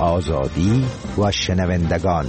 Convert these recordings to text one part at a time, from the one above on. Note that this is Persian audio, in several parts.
آزادی و شنوندگان.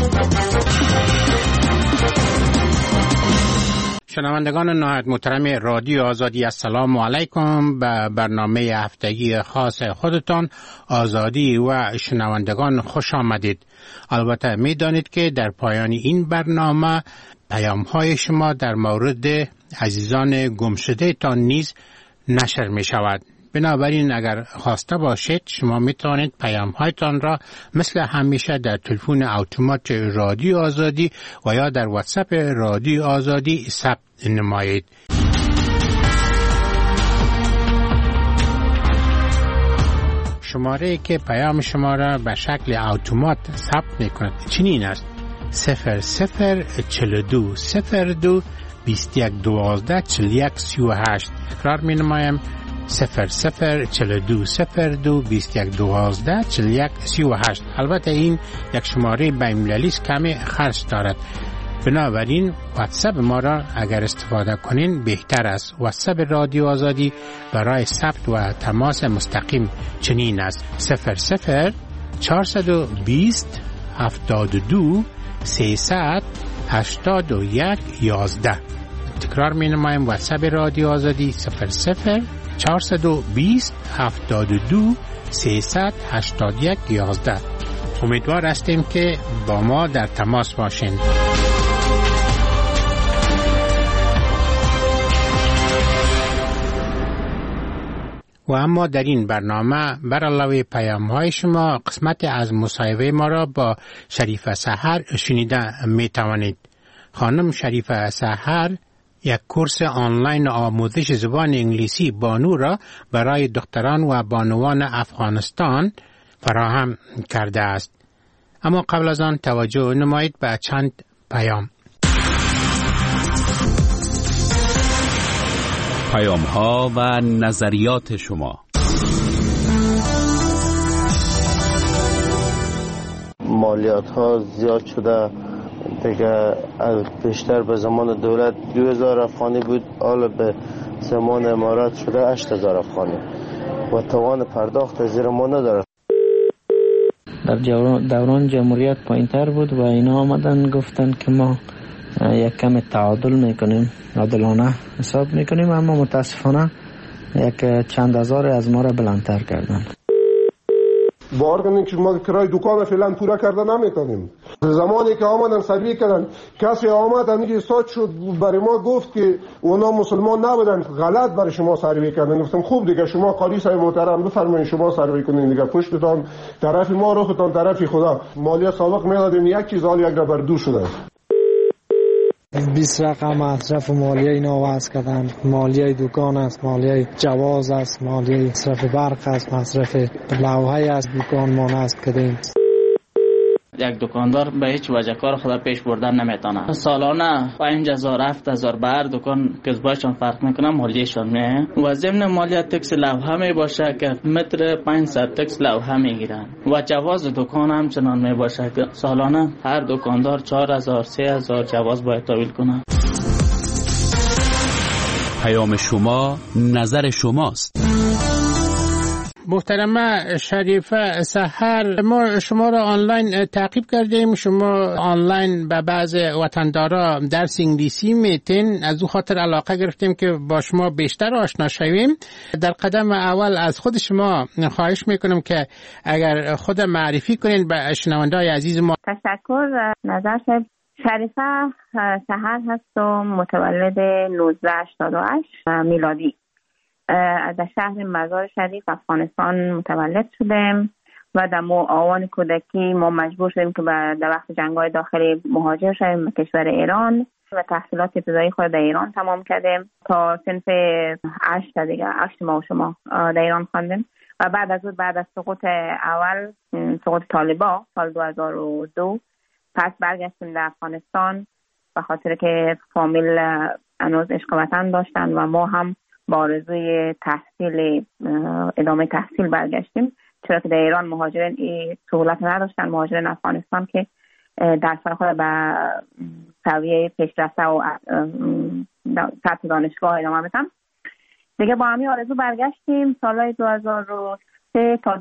شنوندگان نهایت محترم رادیو آزادی، السلام علیکم. به برنامه هفتگی خاص خودتان آزادی و شنوندگان خوش آمدید. البته می دانید که در پایان این برنامه پیام های شما در مورد عزیزان گمشده تان نیز نشر می شود. بنابراین اگر خواسته باشید شما می توانید پیام هایتان را مثل همیشه در تلفن اتومات رادیو آزادی و یا در واتساپ رادیو آزادی ثبت نمایید. شماره که پیام شما را به شکل اتومات ثبت می کند چنین است: 0042 02 21 12 41 38. تکرار می نمایم: 0042 02 21 12 41 38. البته این یک شماره بین‌المللی است، کمی خرج دارد. بنابراین واتساپ ما را اگر استفاده کنین بهتر است. واتساپ رادیو آزادی برای ثبت و تماس مستقیم چنین است: 00 420 72 300 81 11. تکرار می نمایم: واتساپ رادیو آزادی 00 420 72 300 81 11. امیدوار هستیم که با ما در تماس باشین. و اما در این برنامه بر علاوه پیام‌های شما قسمت از مصاحبه ما را با شریفه سحر شنیده می توانید. خانم شریفه سحر یک کورس آنلاین آموزش زبان انگلیسی بانو را برای دختران و بانوان افغانستان فراهم کرده است. اما قبل از آن توجه نمایید به چند پیام. پیام‌ها و نظریات شما. مالیات ها زیاد شده دیگه، بیشتر به زمان دولت 2000 افغانی بود، حالا به زمان امارات شده 8000 افغانی و توان پرداخت زیر ما نداره. در دوران جمهوریت پایین‌تر بود و اینا آمدن گفتن که ما یک کم تعادل میکنیم، عادلانه حساب میکنیم، اما متاسفانه یک چند هزار از ما را بلندتر کردن. باور کنید که ما کرای دکان فعلا پورا کرده نمیتونیم. زمانی که آمدن سروی کردن، کسی آمد همیشه ساعت شد برای ما گفت که اونا مسلمان نبودن، غلط برای شما سروی کردن. گفتم خوب دیگه شما قاضی صاحب محترم بفرمایید شما سروی کنین دیگه، پشتتان طرف ما روختان طرف خدا. مالیات سابق میدادیم یک چیز، حال یک نفر دو شده. 20 رقم مصرف مالیه اینا وضع کردن. مالیه دکان است، مالیه جواز است، مالیه مصرف برق است، مصرف لوحه از دکان ما نصب کردیم. یک دکاندار به هیچ وجه کار خود پیش بردن نمیتونه. سالانه 5000 7000 به هر دکان کسبایشان فرق میکنه، مالیهشان میه و ضمن مالیه تکس لوحه می باشه که متر 500 تکس لوحه میگیرن و جواز دکان هم چنان می باشه که سالانه هر دکاندار 4000 3000 جواز باید تحویل کنه. پیام شما نظر شماست. محترمه شریفه سحر، ما شما را آنلاین تعقیب کردیم. شما آنلاین به بعض وطندارا درس انگلیسی میتین، از او خاطر علاقه گرفتیم که با شما بیشتر آشنا شویم. در قدم اول از خود شما خواهش میکنم که اگر خود معرفی کنین به شنونده‌های عزیز ما. تشکر. نظر شریفه سحر هستم، متولد 1988 میلادی. در شهر مزار شریف افغانستان متولد شدیم و در آوان کودکی ما مجبور شدیم که در وقت جنگ‌های داخلی مهاجر شدیم به کشور ایران و تحصیلات ابتدایی خود در ایران تمام کردیم تا صنف 8 دیگه 8 ماه شما در ایران خواندیم و بعد از سقوط اول، سقوط طالبان سال 2002 پس برگشتیم در افغانستان به خاطر که فامیل هنوز عشق وطن داشتن و ما هم با آرزوی تحصیل ادامه تحصیل برگشتیم، چرا که در ایران مهاجرین سهولت نداشتن. مهاجرین افغانستان که درس خود به سویه پیشرفته و سطح دانشگاه ادامه بدن. دیگه با همین آرزو برگشتیم. سالهای 2003 2003 تا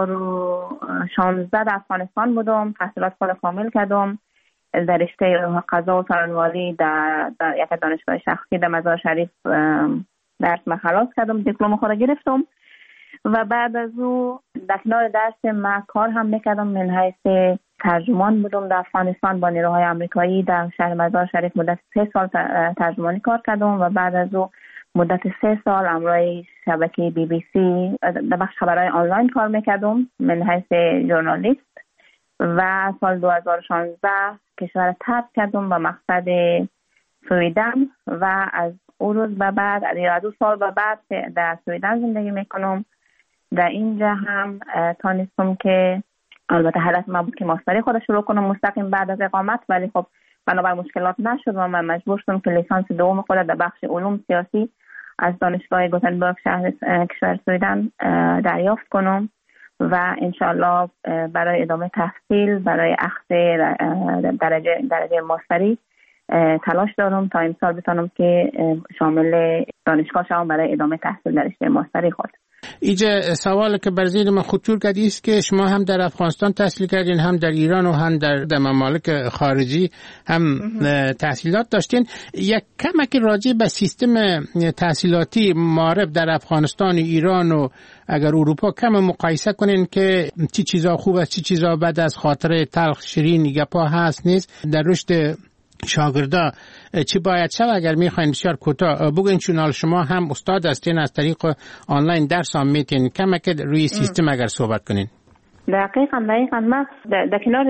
2016 در افغانستان بودم. تحصیلات خود کامل کردم در رشته قضا و سرانواری در یک دانشگاه شخصی در مزار شریف. درس ما خلاص کردم، دیپلم خود گرفتم و بعد از او در کنار درس ما کار هم میکردم. من حیث ترجمان بودم در افغانستان با نیروهای آمریکایی در شهر مزار شریف. مدت 3 سال ترجمانی کار کردم و بعد از او مدت 3 سال امروی شبکه BBC در بخش خبرهای آنلاین کار میکردم من حیث ژورنالیست و سال 2016 کشور ترک کردم به مقصد سویدن و از اون روز به بعد از 2 سال به بعد در سویدن زندگی میکنم. در اینجا هم تانستم که البته حالت ما بود که ماستری خود شروع کنم مستقیم بعد از اقامت، ولی خب بنابر مشکلات نشد و من مجبور شدم که لیسانس دوم خود در بخش علوم سیاسی از دانشگاه گوتنبرگ شهر کشور سویدن دریافت کنم و انشالله برای ادامه تحصیل برای اخذ درجه ماستری تلاش دارم تا امسال بتونم که شامل دانشگاه شوم برای ادامه تحصیل در رشته ماستری خود. اینجا سوال که بر ذهن من خطور کرد است که شما هم در افغانستان تحصیل کردین، هم در ایران و هم در ممالک خارجی هم تحصیلات داشتین. یک کمک راجع به سیستم تحصیلاتی معارف در افغانستان، ایران و اگر اروپا کم مقایسه کنین که چی چیزا خوب است چی چیزا بد است، خاطره تلخ شیرین گپا هست نیست در رشد شاگردا چی باید شد؟ اگر میخواین بسیار کوتاه بگوین، چون شما هم استاد هستین از طریق آنلاین درس هم میتین کمک روی سیستم اگر صحبت کنین. دقیقاً ما در کنار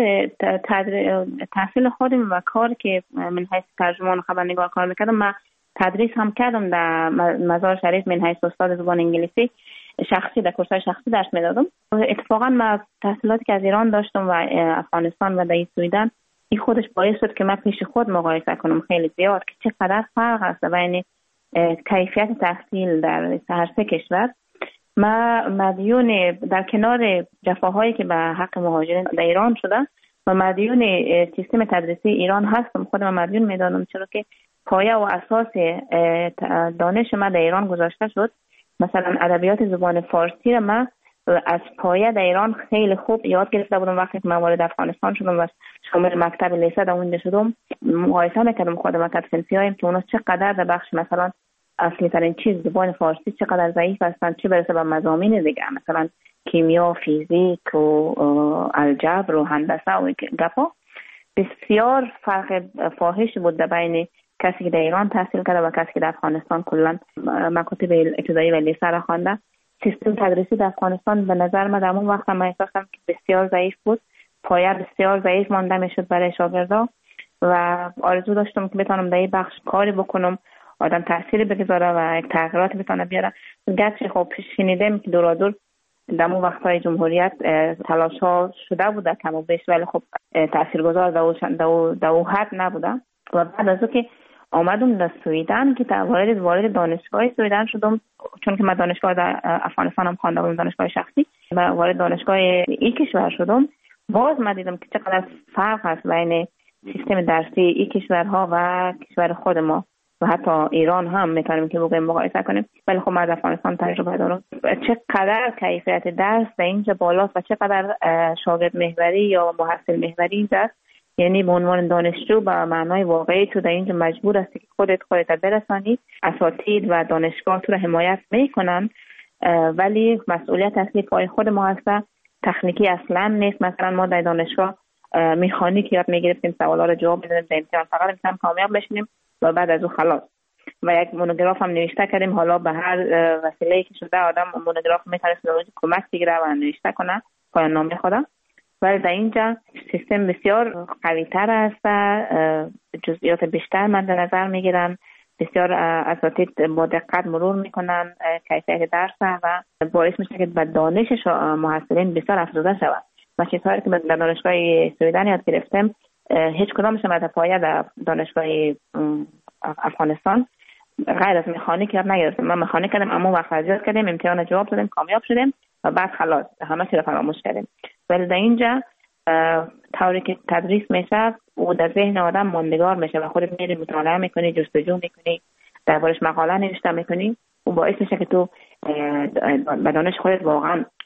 تحصیل خودم و کار که من حیث ترجمان خبرنگار کار میکردم، من تدریس هم کردم در مزار شریف من حیث استاد زبان انگلیسی شخصی در کورس‌های شخصی درس میدادم. اتفاقاً من تحصیلاتی که از ایران داشتم و افغانستان و در سویدن این خودش باعث شد که من پیش خود مقایسه کنم خیلی زیاد که چقدر فرق است بین کیفیت تحصیل در هر سه کشور. ما مدیون در کنار جفاهایی که به حق مهاجرین در ایران شده و مدیون سیستم تدریسی ایران هستم. خودم مدیون میدانم چرا که پایه و اساس دانش ما در ایران گذاشته شد. مثلا ادبیات زبان فارسی را من از پایه در ایران خیلی خوب یاد گرفته بودم. وقتی که من وارد افغانستان شدم و شامل مکتب لیسه در اونجا شدم، مقایسه میکردم خودم و کدفنسیایم که اونا چقدر در بخش مثلا اصلی ترین چیز زبان فارسی چقدر ضعیف هستند، چه برسه به مضامین دیگه مثلا کیمیا، فیزیک و الجبر و هندسه و گپا. بسیار فرق فاحش بود بین کسی که در ایران تحصیل کرده و کسی که در افغانستان کلا مکاتب ابتدایی و لیسه را خوانده. سیستم تدریسی در افغانستان به نظر من در اون وقت من احساس کردم که بسیار ضعیف بود، پایه بسیار ضعیف مانده میشد برای شاگردا و آرزو داشتم که بتونم در این بخش کاری بکنم، آدم تأثیری بگذاره و یک تغییرات بتونه بیاره. گرچه خب شنیدم که دورادور در اون وقت‌های جمهوریت تلاش‌ها شده بوده کم و بیش، ولی خب تاثیرگذار در اون حد نبوده. و بعد از که آمدم در سویدن که وارد دانشگاه سویدن شدم، چون که من دانشگاه در افغانستان هم خوانده بودم، دانشگاه شخصی، و وارد دانشگاه این کشور شدم. باز من دیدم که چقدر فرق هست بین سیستم درسی این کشورها و کشور خود ما و حتی ایران هم میتونیم که بگویم مقایسه کنیم. ولی خب من از افغانستان تجربه دارم چقدر کیفیت درس در اینجا بالاست و چقدر شاگرد محوری یا محصل محوری است. یعنی به عنوان دانشجو به معنای واقعی تو در اینجا مجبور هستی که خودت برسانی، اساتید و دانشگاه تو رو حمایت میکنن، ولی مسئولیت اصلی پای خود ما هست. تکنیکی اصلا نیست. مثلا ما در دانشگاه مکانیک یاد میگرفتیم، سوالا رو جواب میدادیم، در امتحان فقط امتحان کامیاب بشیم و بعد از اون خلاص. و یک مونوگراف هم نوشته کردیم. حالا به هر وسیله‌ای که شده آدم مونوگراف میتونه کمک بگیره و نوشته کنه پایان نامه خودم. ولی در اینجا سیستم بسیار قوی تر است، جزئیات بیشتر من در نظر میگیرن، بسیار اساتید با دقت مرور میکنن کیفیت درس و باعث میشه که به دانش محصلین بسیار افزوده شود. و چیزهایی که در دانشگاه سویدن یاد گرفتم هیچ کدامش من در پایه در دانشگاه افغانستان غیر از مکانیک یاد نگرفتم. من مکانیک کردم، اما وقت ریاضیات کردیم، امتحان جواب دادیم، کامیاب شدیم و بعد خلاص همه چی رو فراموش کردیم. ولی در اینجا طوری که تدریس میشه و در ذهن آدم ماندگار میشه و خودت میری مطالعه میکنی، جستجو میکنی، دربارش مقاله نوشته میکنی و باعث میشه که تو به دانش خودت واقعا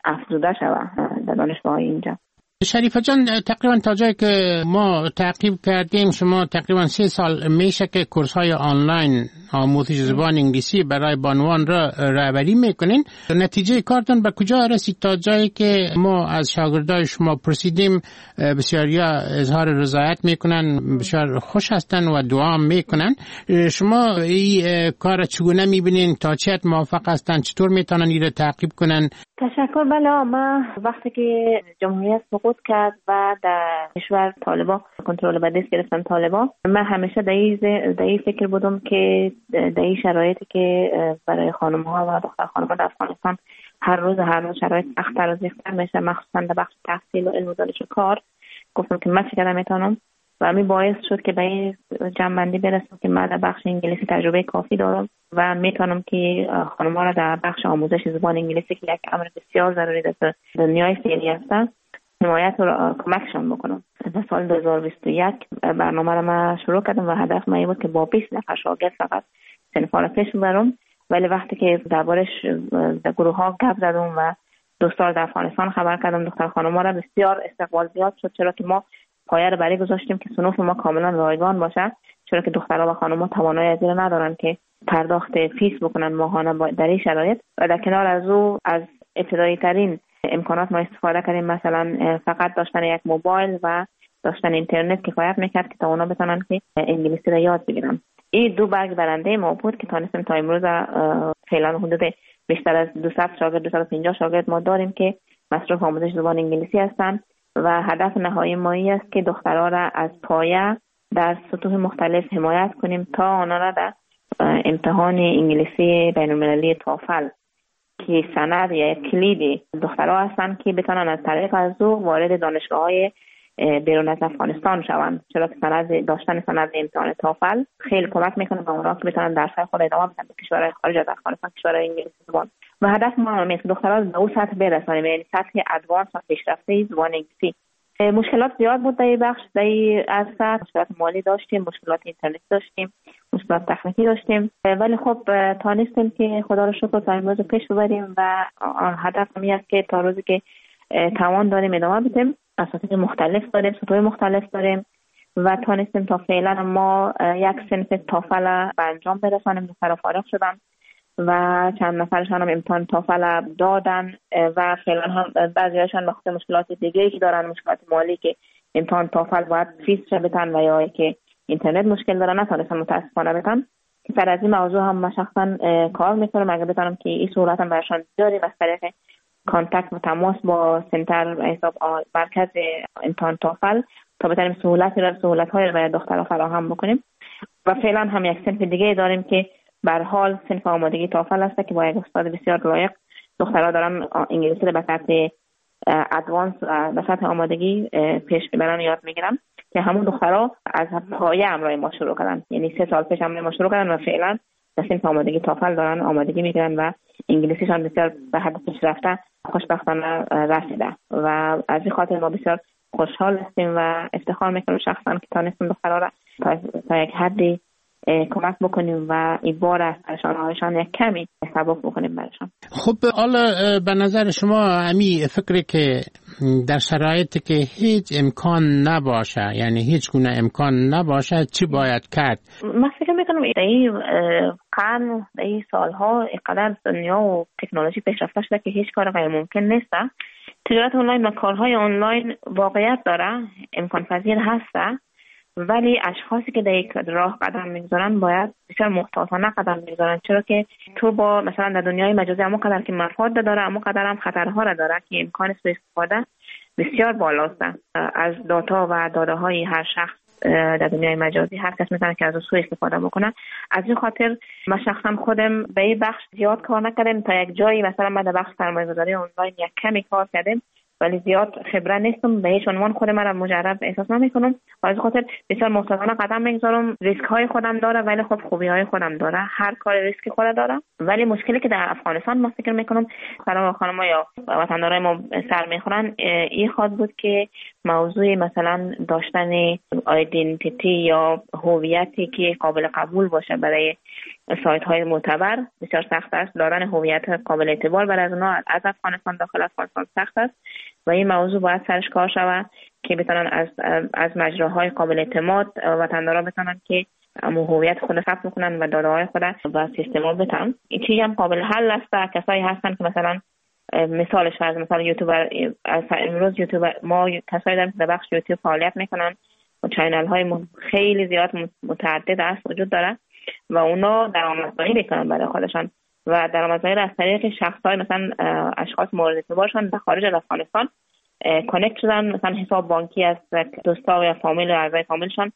افزوده شود در دانشگاه اینجا. شریفه جان، تقریبا تا جایی که ما تعقیب کردیم شما تقریبا 3 سال میشه که کورس های آنلاین آموزش زبان انگلیسی برای بانوان را رهبری میکنین. نتیجه کارتون به کجا رسید تا جایی که ما از شاگردای شما پرسیدیم بسیاریا اظهار رضایت میکنن، بسیار خوش هستن و دعا میکنن. شما این کار چگونه میبینین؟ تا چه حد موافق هستن؟ چطور میتونن این را تعقیب کنن؟ تشکر. بله، من وقتی که جمهوریت سقوط کرد و در کشور طالبان کنترل به دست گرفتن طالبان، من همیشه در این فکر بودم که در این شرایطی که برای خانم ها و دختر خانم ها در افغانستان هر روز شرایط سخت‌تر و سخت‌تر میشه، مخصوصا در بخش تحصیل و علم و دانش و کار. گفتم که من چقدر میتونم و همین باعث شد که به این جنبندی برسم که من در بخش انگلیسی تجربه کافی دارم و میتونم که خانم‌ها را در بخش آموزش زبان انگلیسی که یک امر بسیار ضروری در دنیای فعلی است حمایت و کمکشان بکنم. در سال 2021 برنامه را من شروع کردم و هدف من بود که با 20 نفر شاگرد فقط صنف‌ها را پیش ببرم، ولی وقتی که دربارش در گروه ها گپ زدم و دوستان در افغانستان خبر کردم دختر خانم‌ها را بسیار استقبال زیاد شد، چرا که ما پایه را برای گذاشتیم که صنوف ما کاملا رایگان باشه، چرا که دخترها و خانم‌ها توانایی از این ندارن که پرداخت فیس بکنن ماهانه در این شرایط. و در کنار از او از ابتدایی ترین امکانات ما استفاده کردیم، مثلا فقط داشتن یک موبایل و داشتن اینترنت کفایت میکرد که تا اونا بتونن که انگلیسی را یاد بگیرن. این 2 برگ برنده ما بود که تونستیم تا امروز فعلا حدود بیشتر از 200 شاگرد 250 شاگرد ما داریم که مصروف آموزش زبان انگلیسی هستند و هدف نهایی ما این است که دخترها را از پایه در سطوح مختلف حمایت کنیم تا آنها را در امتحان انگلیسی بین‌المللی توفل که سند یا کلید دخترها هستند که بتونن از طریق از او وارد دانشگاه‌های بیرون از افغانستان شوند، چرا که داشتن سند امتحان توفل خیلی کمک میکنه به اونها که بتونن درس‌های خود ادامه بدن به کشورهای خارج از افغانستان، کشورهای انگلیسی زبان. و هدف ما اینه که دخترها به اون سطح برسونیم، یعنی سطح ادوانس و پیشرفته زبان انگلیسی. مشکلات زیاد بود در این بخش، در این عرصه مشکلات مالی داشتیم، مشکلات اینترنت داشتیم، مشکلات تکنیکی داشتیم، ولی خب تانستیم که خدا رو شکر تا امروز پیش ببریم و هدف این است که تا روزی که توان داریم ادامه بدیم. اساتید مختلف داریم، سطوح مختلف داریم و تانستیم تا فعلا ما یک صنف توفل به انجام برسانیم. دخترها فارغ شدن و چند نفرشان هم امتحان توفل دادن و فعلا هم بعضی‌هاشون به خاطر مشکلات دیگه‌ای که دارن، مشکلات مالی که امتحان توفل باید فیس بدن و یا که اینترنت مشکل دارن نتونستن متاسفانه بدن. سر از این موضوع هم من شخصا کار میکنم اگر بتونم که این سهولت هم برشان بیاریم از طریق کانتکت و تماس با سنتر حساب مرکز امتحان توفل تا بتونیم سهولت‌های رو برای دخترها فراهم بکنیم. و فعلا هم یک صنف دیگه داریم که به هر حال صنف آمادگی توفل است که با یک استاد بسیار لایق دخترها دارن انگلیسی رو به سطح ادوانس به سطح آمادگی پیش میبرن و یاد میگیرن که همون دخترها از پایه همراه ما شروع کردن، یعنی 3 سال پیش همراه ما شروع کردن و فعلا در صنف آمادگی توفل دارن آمادگی میگیرن و انگلیسیشان بسیار به حد پیشرفته خوشبختانه رسیده و از این خاطر ما بسیار خوشحال هستیم و افتخار میکنم شخصا که تانستیم دخترها را تا یک حدی کمک بکنیم و این بار از پرشانهایشان یک کمی سبک بکنیم برشان. خب حالا به نظر شما امی فکری که در شرایطی که هیچ امکان نباشه، یعنی هیچ گونه امکان نباشه، چی باید کرد؟ من فکر میکنم در این قرن، در این سالها اینقدر دنیا و تکنولوژی پیشرفته شده که هیچ کار غیر ممکن نیست. تجارت آنلاین و کارهای آنلاین واقعیت داره، امکان پذیر هسته، ولی اشخاصی که در یک راه قدم میگذارن باید بسیار محتاطانه قدم میگذارن، چرا که تو با مثلا در دنیای مجازی اما قدر که مفاد داره اما قدر هم خطرها را داره که امکان سوء استفاده بسیار بالاست از داتا و داده های هر شخص در دنیای مجازی. هر کس میتونه که از سوء استفاده بکنه. از این خاطر من شخصا خودم به این بخش زیاد کار نکردم، تا یک جایی مثلا من در بخش سرمایه‌گذاری آنلاین یک کمی کار کردم ولی زیاد خبره نیستم، به هیچ عنوان خودم را مجرب احساس نمی‌کنم. از خاطر بسیار محتاطانه قدم می‌گذارم. ریسک های خودم داره ولی خب خوبی های خودم داره، هر کار ریسک خود داره. ولی مشکلی که در افغانستان ما فکر می‌کنم برای خانم‌ها یا وطندارای ما سر می‌خورن این خود بود که موضوع مثلا داشتن آیدنتیتی یا هویتی که قابل قبول باشه برای سایت های معتبر بسیار سخت است. دادن هویت قابل اعتبار برای از اونها از افغانستان داخل افغانستان سخت است و این موضوع باید سرش کار شود که بتونن از مجراهای قابل اعتماد وطندارا بتونن که هویت خود ثبت میکنن و داده های خود و سیستما بدن. این چیزی هم قابل حل است. کسایی هستن که مثلا مثالش فرض مثلا یوتیوبر، امروز یوتیوبر ما کسایی داریم که در بخش یوتیوب فعالیت میکنن و چینل های خیلی زیاد متعدد است وجود داره و اونا درآمدزایی میکنن برای خودشان و درآمدزایی از طریق شخصای مثلا اشخاص مورد اعتبارشان در خارج از افغانستان کانکت شدن، مثلا حساب بانکی از دوستا یا فامیل و اعضای فامیلشان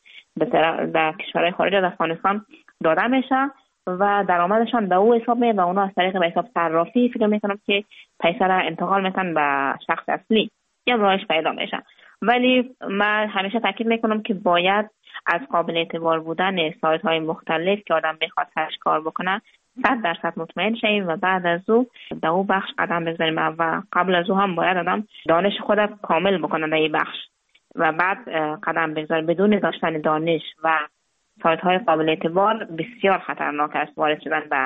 در کشورهای خارج از افغانستان داده میشه و درآمدشان به او حساب میه و اونا از طریق به حساب صرافی فکر میکنم که پیسه را انتقال میتن به شخص اصلی یا راهش پیدا میشه. ولی من همیشه تاکید میکنم که باید از قابل اعتبار بودن سایت های مختلف که آدم بخواد سرش کار بکنه 100% مطمئن شیم و بعد از او در او بخش قدم بزنیم و قبل از او هم باید آدم دانش خود کامل بکنه در این بخش و بعد قدم بگذار. بدون داشتن دانش و سایت های قابل اعتبار بسیار خطرناک است وارد شدن به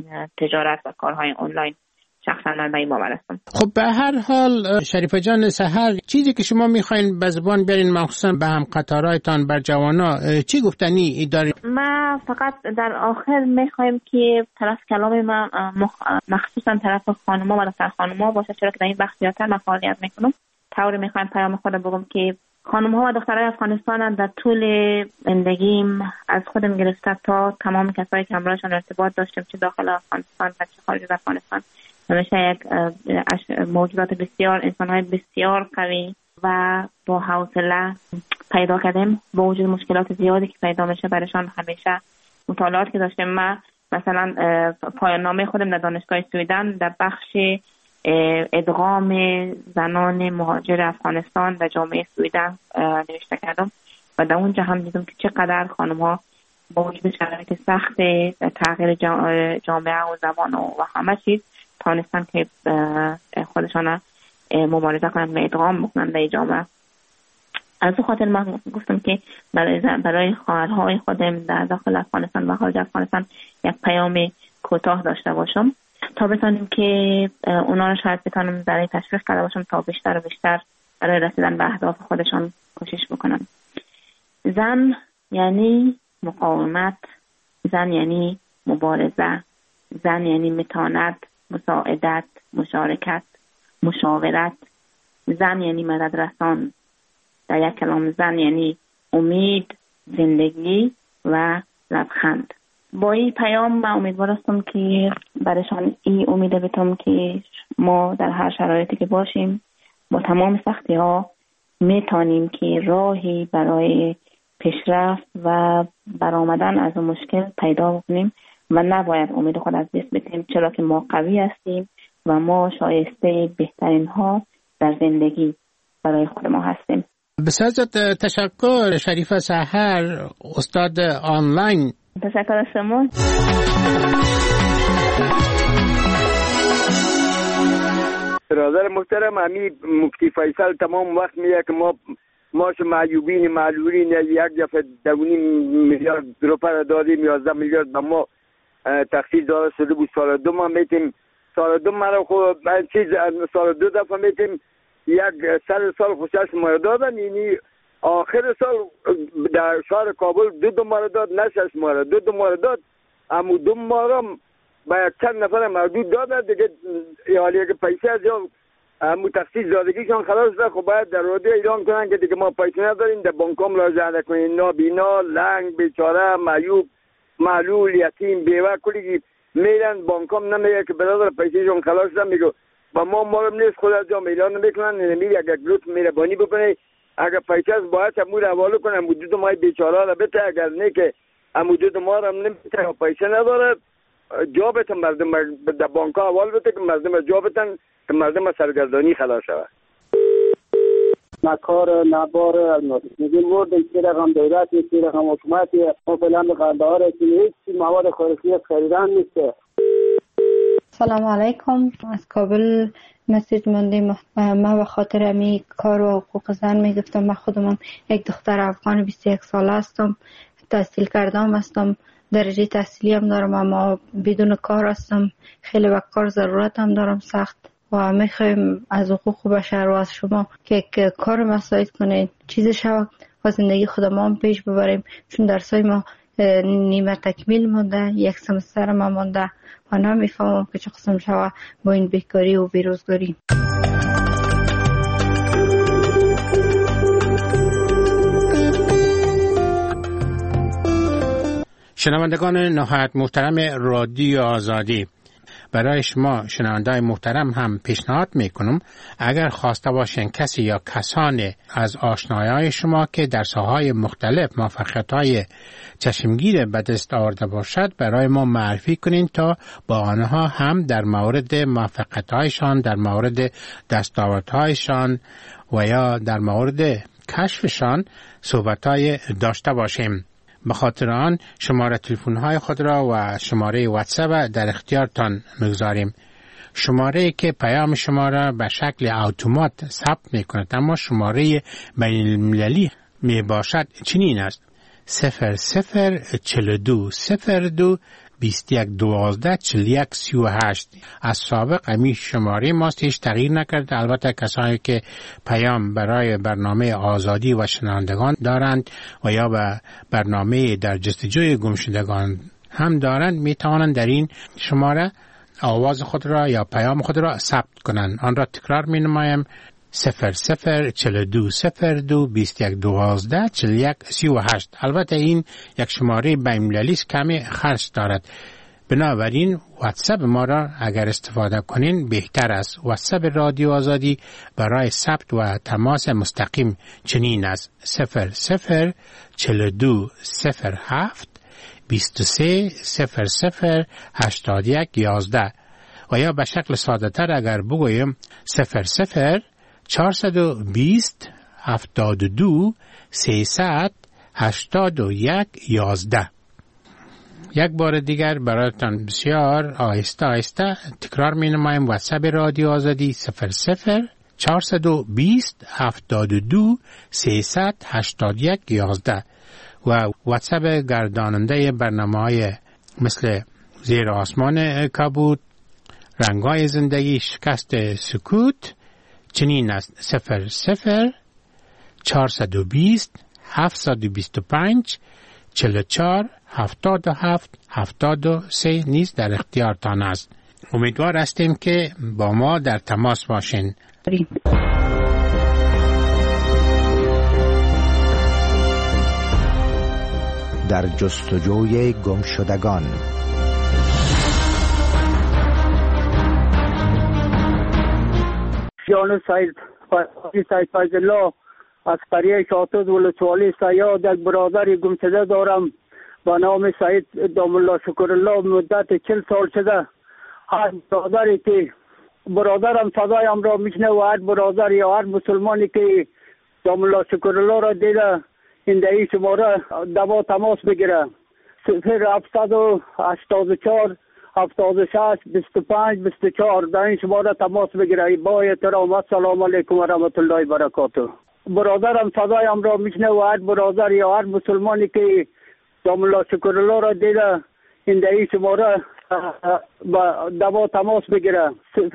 تجارت و کارهای آنلاین. شخصا من به این باور هستم. خب به هر حال شریفه جان سحر، چیزی که شما میخواین به زبان بیارین مخصوصا به هم قطارایتان بر جوانا چی گفتنی دارید؟ ما فقط در آخر میخوایم که طرف کلام ما مخصوصا طرف خانوما و دختر خانوما باشه، چرا که در این بخش زیادتر من فعالیت میکنم. طوری میخوایم پیام خود بگم که خانم‌ها و دخترای افغانستان در طول زندگیم از خودم گرفته تا تمام کسایی که همراهشان ارتباط داشتم چه داخل افغانستان و چه خارج از افغانستان همیشه یک موجودات بسیار، انسان‌های بسیار قوی و با حوصله پیدا کردیم. با وجود مشکلات زیادی که پیدا میشه برایشان همیشه مطالعات که داشتم، من مثلا پایان نامه خودم در دانشگاه سویدن در بخش ادغام زنان مهاجر افغانستان در جامعه سویدن نوشته کردم و در اونجا هم دیدم که چقدر خانم‌ها با وجود شرایط سخت تغییر جامعه و زبان و همه چیز تانستن که خودشان مبارزه کنند و ادغام بکنند در جامعه. از اون خاطر من گفتم که برای خواهرهای خودم در داخل افغانستان و خارج افغانستان یک پیام کوتاه داشته باشم تا بتونیم که اونا رو شاید بتونم برای تشویق کرده باشم تا بیشتر و بیشتر برای رسیدن به اهداف خودشان کوشش بکنن. زن یعنی مقاومت، زن یعنی مبارزه، زن یعنی متانت، مساعدت، مشارکت، مشاورت، زن یعنی مدد رسان. در یک کلام زن یعنی امید، زندگی و لبخند. با این پیام من امیدوار هستم که برایشان این امید بتم که ما در هر شرایطی که باشیم با تمام سختی ها میتونیم که راهی برای پیشرفت و برآمدن از اون مشکل پیدا کنیم و نباید امید خود از دست بدیم، چرا که ما قوی هستیم و ما شایسته بهترین ها در زندگی برای خود ما هستیم. بسیار تشکر شریفه سحر، استاد آنلاین. تشکر از شما. برادر محترم، امی مفتی فیصل تمام وقت میگه که ما معیوبین معلولین 1.2 میلیارد روپیه دادیم، 11 میلیارد به ما تخصیص داده شده بود. سال دو ما میتیم، سال دو ما خود چیز سال 2 دفعه میتیم، یک سال خوشش ما دادن، یعنی آخر سال در شهر کابل 2 ما داد، نشست ما 2 ما داد، اما 2 ما با یک چند نفر محدود دادن دیگه. حالی که پیسه از یا همون تخصیص دادگیشان خلاص ده، خب باید در رادیو اعلام کنن که دیگه ما پیسه نداریم، در بانکام مراجعه نکنین. نابینا، لنگ، بیچاره، معیوب، معلول، یتیم، بیوه کلی میرن بانکام نمیگه که برادر پیسهشون خلاص ده، میگه با ما مالم نیست، خود از جام اعلان نمیکنن. نمیگه اگر لطف مهربانی بکنه اگر پیسه از باید امور حواله کنه، حدود ما بیچاره را بته، اگر نه که حدود ما را نمیته و پیسه نداره جا بتن مردم در بانک ها حوال بده که مردم جا بتن که مردم سرگردانی خلاص شود. نکار نبار از میگیم بردن که رقم دولتی، که رقم حکومتی ما فلان بقندار که هیچ مواد خوراکی خریدن نیسته. سلام علیکم، از کابل مسیج موندیم. من به خاطر امی کار و حقوق زن میگفتم. من خودم یک دختر افغان 21 ساله هستم، تحصیل کردم هستم درجه تحصیلی هم دارم اما بدون کار هستم. خیلی به کار ضرورت هم دارم سخت و میخوایم از حقوق بشر و از شما که کار مساعد کنید چیزی شود و زندگی خود ما هم پیش ببریم، چون درسای ما نیمه تکمیل مونده، یک سمستر ما مونده و نمیفهمم که چه قسم شود با این بیکاری و بیروزگاری. شنوندگان نهایت محترم رادیو آزادی، برای شما شنوندای محترم هم پیشنهاد میکنم اگر خواسته باشین کسی یا کسان از آشنایای شما که در ساحه‌های مختلف موفقیت‌های چشمگیر به دست آورده باشد برای ما معرفی کنین تا با آنها هم در مورد موفقیت‌هایشان، در مورد دستاوردهایشان و یا در مورد کشفشان صحبت‌های داشته باشیم. به خاطر آن شماره تلفن‌های خود را و شماره واتساپ در اختیارتان می‌گذاریم. شماره که پیام شما را به شکل اتومات ثبت می‌کند اما شماره بین‌المللی میباشد چنین است: 004202 2112 4138. از سابق امی شماره ماست، هیچ تغییر نکرده. البته کسانی که پیام برای برنامه آزادی و شنوندگان دارند و یا به برنامه در جستجوی گمشدگان هم دارند می توانند در این شماره آواز خود را یا پیام خود را ثبت کنند. آن را تکرار می نمایم: 004202 2112 4138. البته این یک شماره بین‌المللی است، کمی خرج دارد. بنابراین واتساپ ما را اگر استفاده کنین بهتر است. واتساپ رادیو آزادی برای ثبت و تماس مستقیم چنین است: 004207 23 008111 و یا به شکل ساده تر اگر بگویم 00 420 72 300 81 11. یک بار دیگر برایتان بسیار آهسته آهسته تکرار می نمایم: واتساپ رادیو آزادی 00 420 72 300 81 11 و واتساپ گرداننده برنامه‌های مثل زیر آسمان کبود، رنگای زندگی، شکست سکوت چنین است: 00 420 725 44 77 73 نیز در اختیارتان است. امیدوار هستیم که با ما در تماس باشین. در جستجوی گمشدگان. جان سید فیض‌الله از قریه شاطوز ولسوالی سیاد یک برادر گمشده دارم با نام سید دامالله شکرالله. مدت 40 سال شده هر برادری که برادرم صدایم را میشنه و هر برادر یا هر مسلمانی که دامالله شکرالله را دیده این دهی شماره دوا تماس بگیره: 0784 76 25 24. در این شماره تماس بگیره. با احترام السلام علیکم و رحمت الله و برکاته. برادرم صدایم را میشنه و هر برادر یا هر مسلمانی که دامالله شکرالله را دیده این دهی شماره دوا تماس بگیره: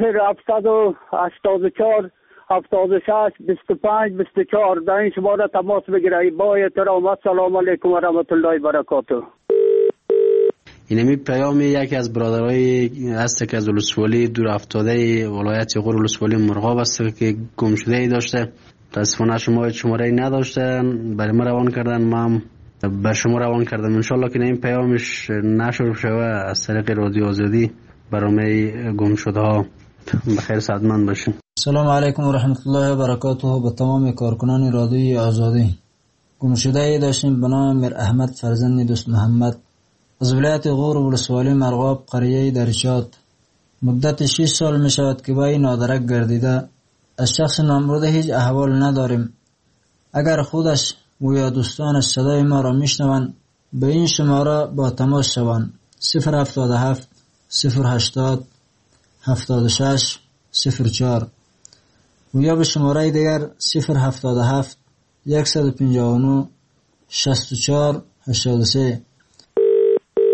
0784 76 25 24. در این شماره تماس بگیره. با احترام السلام علیکم و رحمت الله و برکاته. اینمی پیام یکی از برادرای هست که از ولسوالی دور افتاده ولایت غور ولسوالی مرغاب است که گم شده ای داشته. متاسفانه شماره نداشته، برای ما روان کردن، ما به شما روان کردم. انشالله که این پیامش نشر شوه از طریق رادیو آزادی برنامه گم شده ها بخیر سعادتمند باشین. سلام علیکم و رحمت الله و برکاته. به تمام کارکنان رادیوی آزادی. گم شده ای داشتیم به نام میر احمد فرزند دوست محمد از ولایت غور ولسوالی مرغاب قریه درشاد. مدت 6 سال می شود که با این نادرک گردیده. از شخص نامبرده هیچ احوال نداریم. اگر خودش و یا دوستانش صدای ما را میشنوند به این شماره با تماس شوند: 077 080 76 04 و یا به شماره دیگر 077 159 64 83.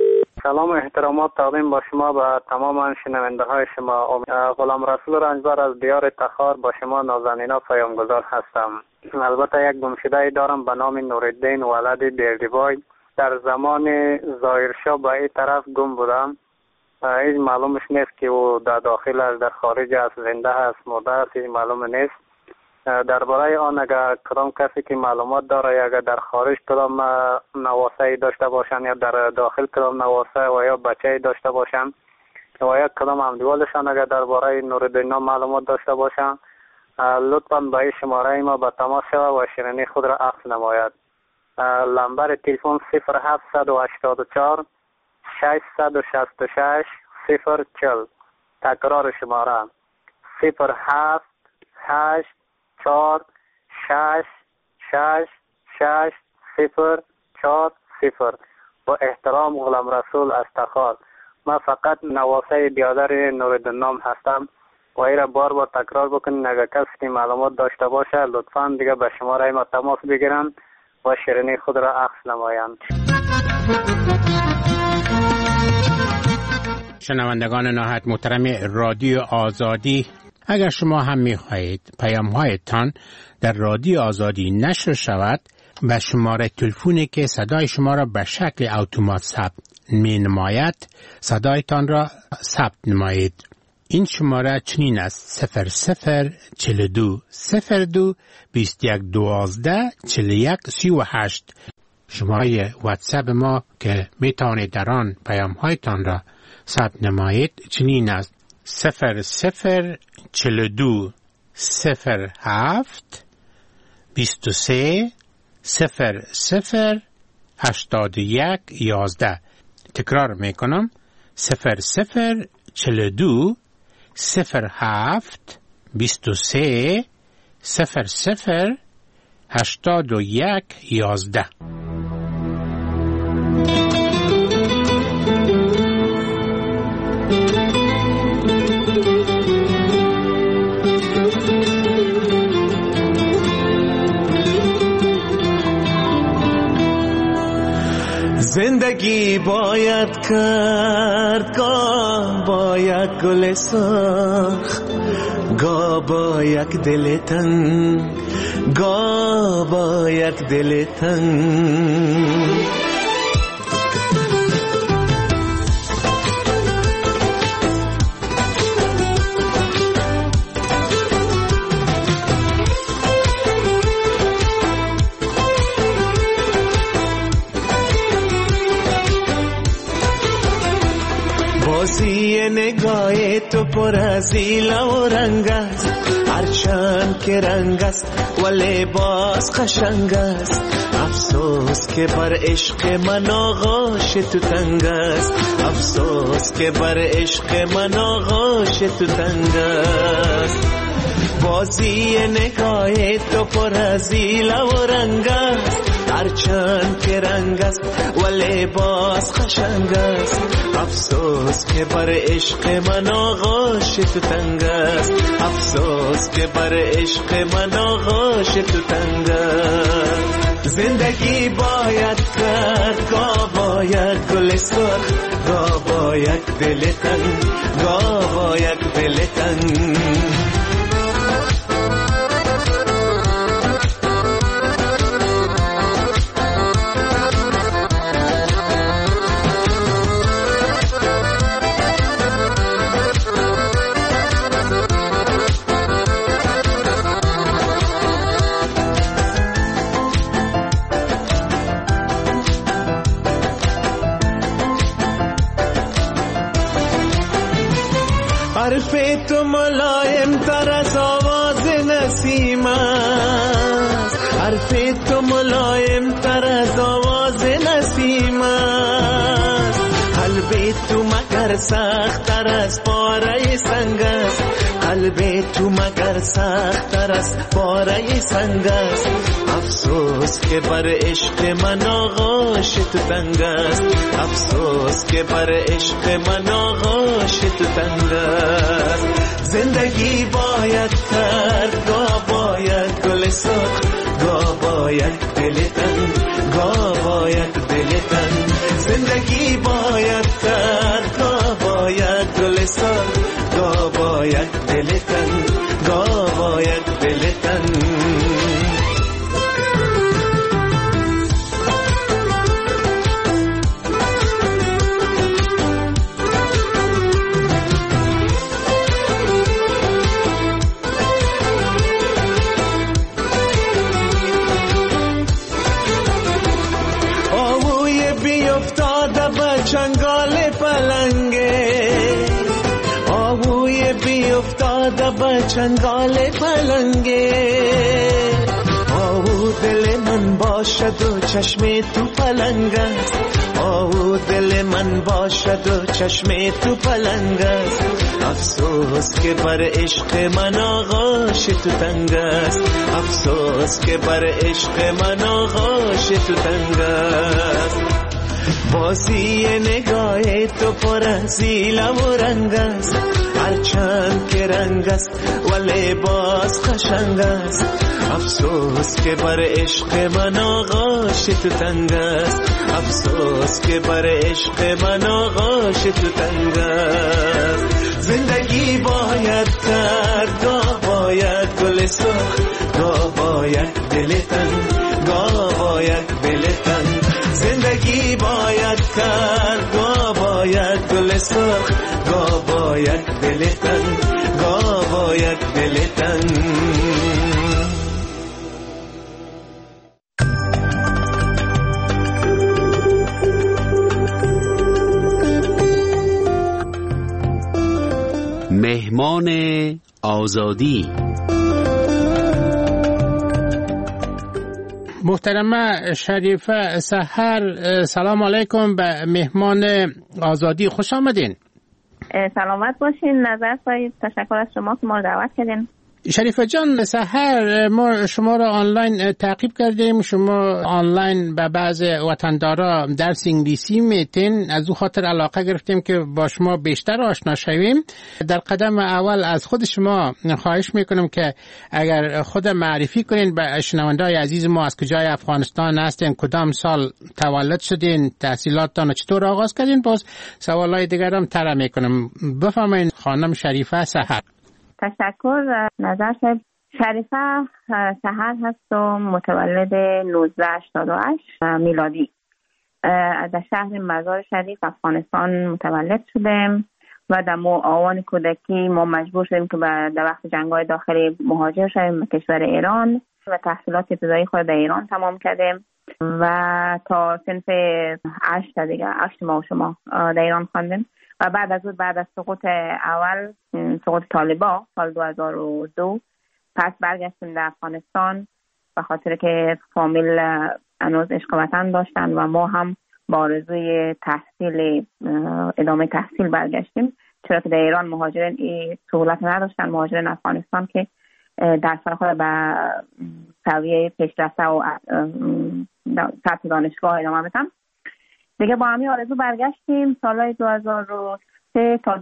سلام و احترامات تقدیم با شما و تمام شنونده های شما. غلام رسول رنجبر از دیار تخار با شما نازنینا پیامگذار هستم. البته یک گمشده دارم به نام نورالدین ولد بیردیبای. در زمان ظاهرشاه به این طرف گم بودم. هیچ معلومش نیست که او در داخل است، در خارج است، زنده است، مرده است، هیچ معلوم نیست. درباره آن اگر کدام کسی که معلومات داره، اگر در خارج کدام نواسه داشته باشن یا در داخل کدام نواسه و یا بچه داشته باشن و یا کدام همدیوالشان اگر درباره نورالدین معلومات داشته باشن، لطفاً به این شماره ما به تماس شود و شیرینی خود را عکس نماید. نمبر تلفن 0784 666 040. تکرار شماره 078 4 6 6 6 0 4 0. با احترام غلام رسول از تخار. من فقط نواسه بیادر نورالدین هستم و این را بار بار تکرار بکنین. اگر کسی که معلومات داشته باشه لطفاً دیگه به شماره ما تماس بگیرن و شیرینی خود را عکس نمایند. شنوندگان نهایت محترم رادیو آزادی، اگر شما هم می‌خواهید پیام‌هایتان در رادیو آزادی نشر شود، به شماره تلفنی که صدای شما را به شکل اتومات ثبت می‌نماید صدایتان را ثبت نمایید. این شماره چنین است: 0042 02 21 12 41 38. شماره واتساپ ما که میتوانید در آن پیام‌هایتان را ثبت نمایید چنین است: 0042 07 23 00 81 11. تکرار میکنم: 0042 07 23 00 81 11. زندگی باید کرد، گاه با یک گل سرخ، گاه با یک دل تنگ، گاه با یک دل تنگ. بازی نگاه تو پر از ایلا و رنگ است، هرچند که رنگ است ولی باز قشنگ است. افسوس که بر عشق من آغوش تو تنگ است، افسوس که بر عشق من آغوش تو تنگ است. بازی نگاه تو پر از ایلا و رنگ است، هرچند که رنگ است ولی باز قشنگ است. افسوس که بر عشق من آغوش تو تنگ است، افسوس که بر عشق من آغوش تو تنگ است. زندگی باید کرد، گاه باید گل سرخ، گاه باید دل تنگ، گاه باید دل تنگ. حرف تو ملایم تر از آواز نسیم است، حرف تو ملایم تر از آواز نسیم است. قلب تو مگر سخت تر از پاره سنگ است، قلب تو مگر سخت تر از پاره سنگ است. افسوس که بر عشق من آغوش تو تنگ است، افسوس که بر عشق من آغوش تو تنگ است. زندگی باید کرد، گاه باید گل سرخ، گاه باید دل تنگ، گاه باید دل تنگ. زندگی باید سرخ گاه باید دل تنگ گاه باید دل تنگ چنگال پلنگه آهوی بی افتاده با چنگال پلنگه آهو دل من باشد و چشم تو پلنگ است آهو دل من باشد و چشم تو پلنگ است افسوس که بر عشق من آغاش تو تنگ است افسوس که بر عشق من آغاش تو تنگ است بازی نگاه تو پر از حیله و رنگ است هرچند که رنگ است ولی باز قشنگ است افسوس که بر عشق من آغاش تو تنگ است افسوس که بر عشق من آغاش تو تنگ است زندگی باید کرد گاه باید گل سرخ گاه باید دل تنگ گاه باید دل تنگ زندگی باید کرد گاه باید گل سرخ گاه باید دل تنگ گاه باید دل تنگ مهمان آزادی محترمه شریفه سحر سلام علیکم به مهمان آزادی خوش آمدین. سلامت باشین نظر سایید تشکر از شما که ما رو دعوت کردین. شریفه جان سحر ما شما را آنلاین تعقیب کردیم شما آنلاین به بعض وطندارا درس انگلیسی میتین از او خاطر علاقه گرفتیم که با شما بیشتر آشنا شویم. در قدم اول از خود شما خواهش میکنم که اگر خود معرفی کنین به شنونده‌های عزیز ما از کجای افغانستان هستین کدام سال تولد شدین تحصیلاتتان چطور آغاز کردین باز سوالای دیگر هم طرح میکنم. بفرمایید خانم شریفه سحر. تشکر نظر صاحب. شریفه سحر هست و متولد 1988 میلادی در شهر مزار شریف افغانستان متولد شدیم و در آوان کودکی ما مجبور شدیم که در وقت جنگ‌های داخلی مهاجر شدیم به کشور ایران و تحصیلات ابتدایی خود در ایران تمام کردیم و تا صنف 8 ماه شما در ایران خواندیم و بعد از سقوط اول سقوط طالبان سال 2002 پس برگشتیم در افغانستان به خاطر که فامیل هنوز عشق وطن داشتن و ما هم با آرزوی ادامه تحصیل برگشتیم چرا که در ایران مهاجرین این سهولت نداشتن مهاجرین افغانستان که درس خود به سویه پیشرفته و سطح دانشگاه ادامه بدن. دیگه با همین آرزو برگشتیم. سالهای 2003 تا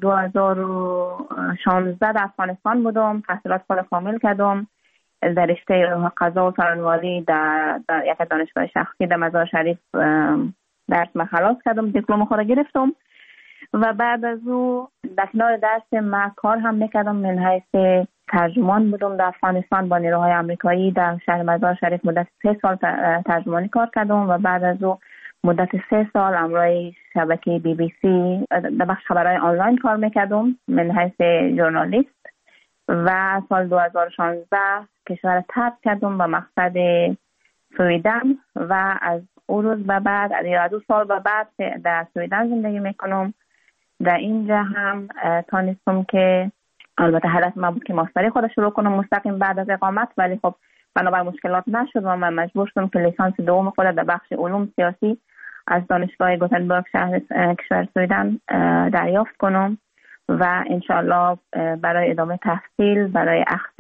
2016 در افغانستان بودم تحصیلات خود کامل کردم در رشته قضا و سرانوالی در یک دانشگاه شخصی در مزار شریف درس خلاص کردم دیپلم خود گرفتم و بعد از او در کنار درس ما کار هم میکردم من حیث ترجمان بودم در افغانستان با نیروهای آمریکایی در شهر مزار شریف مدت 3 سال ترجمانی کار کردم و بعد از او مدت 3 سال امروی شبکه BBC در بخش خبرهای آنلاین کار میکردم من حیث ژورنالیست و سال 2016 کشور ترک کردم به مقصد سویدن و از اون روز به بعد از 2 سال به بعد در سویدن زندگی میکنم. در اینجا هم تانستم که البته هدف من بود که ماستری خود شروع کنم مستقیم بعد از اقامت ولی خب بنابر مشکلات نشد و من مجبور شدم که لیسانس دوم خود در بخش علوم سیاسی از دانشگاه گوتنبرگ شهر کشور سویدن دریافت کنم و انشالله برای ادامه تحصیل برای اخذ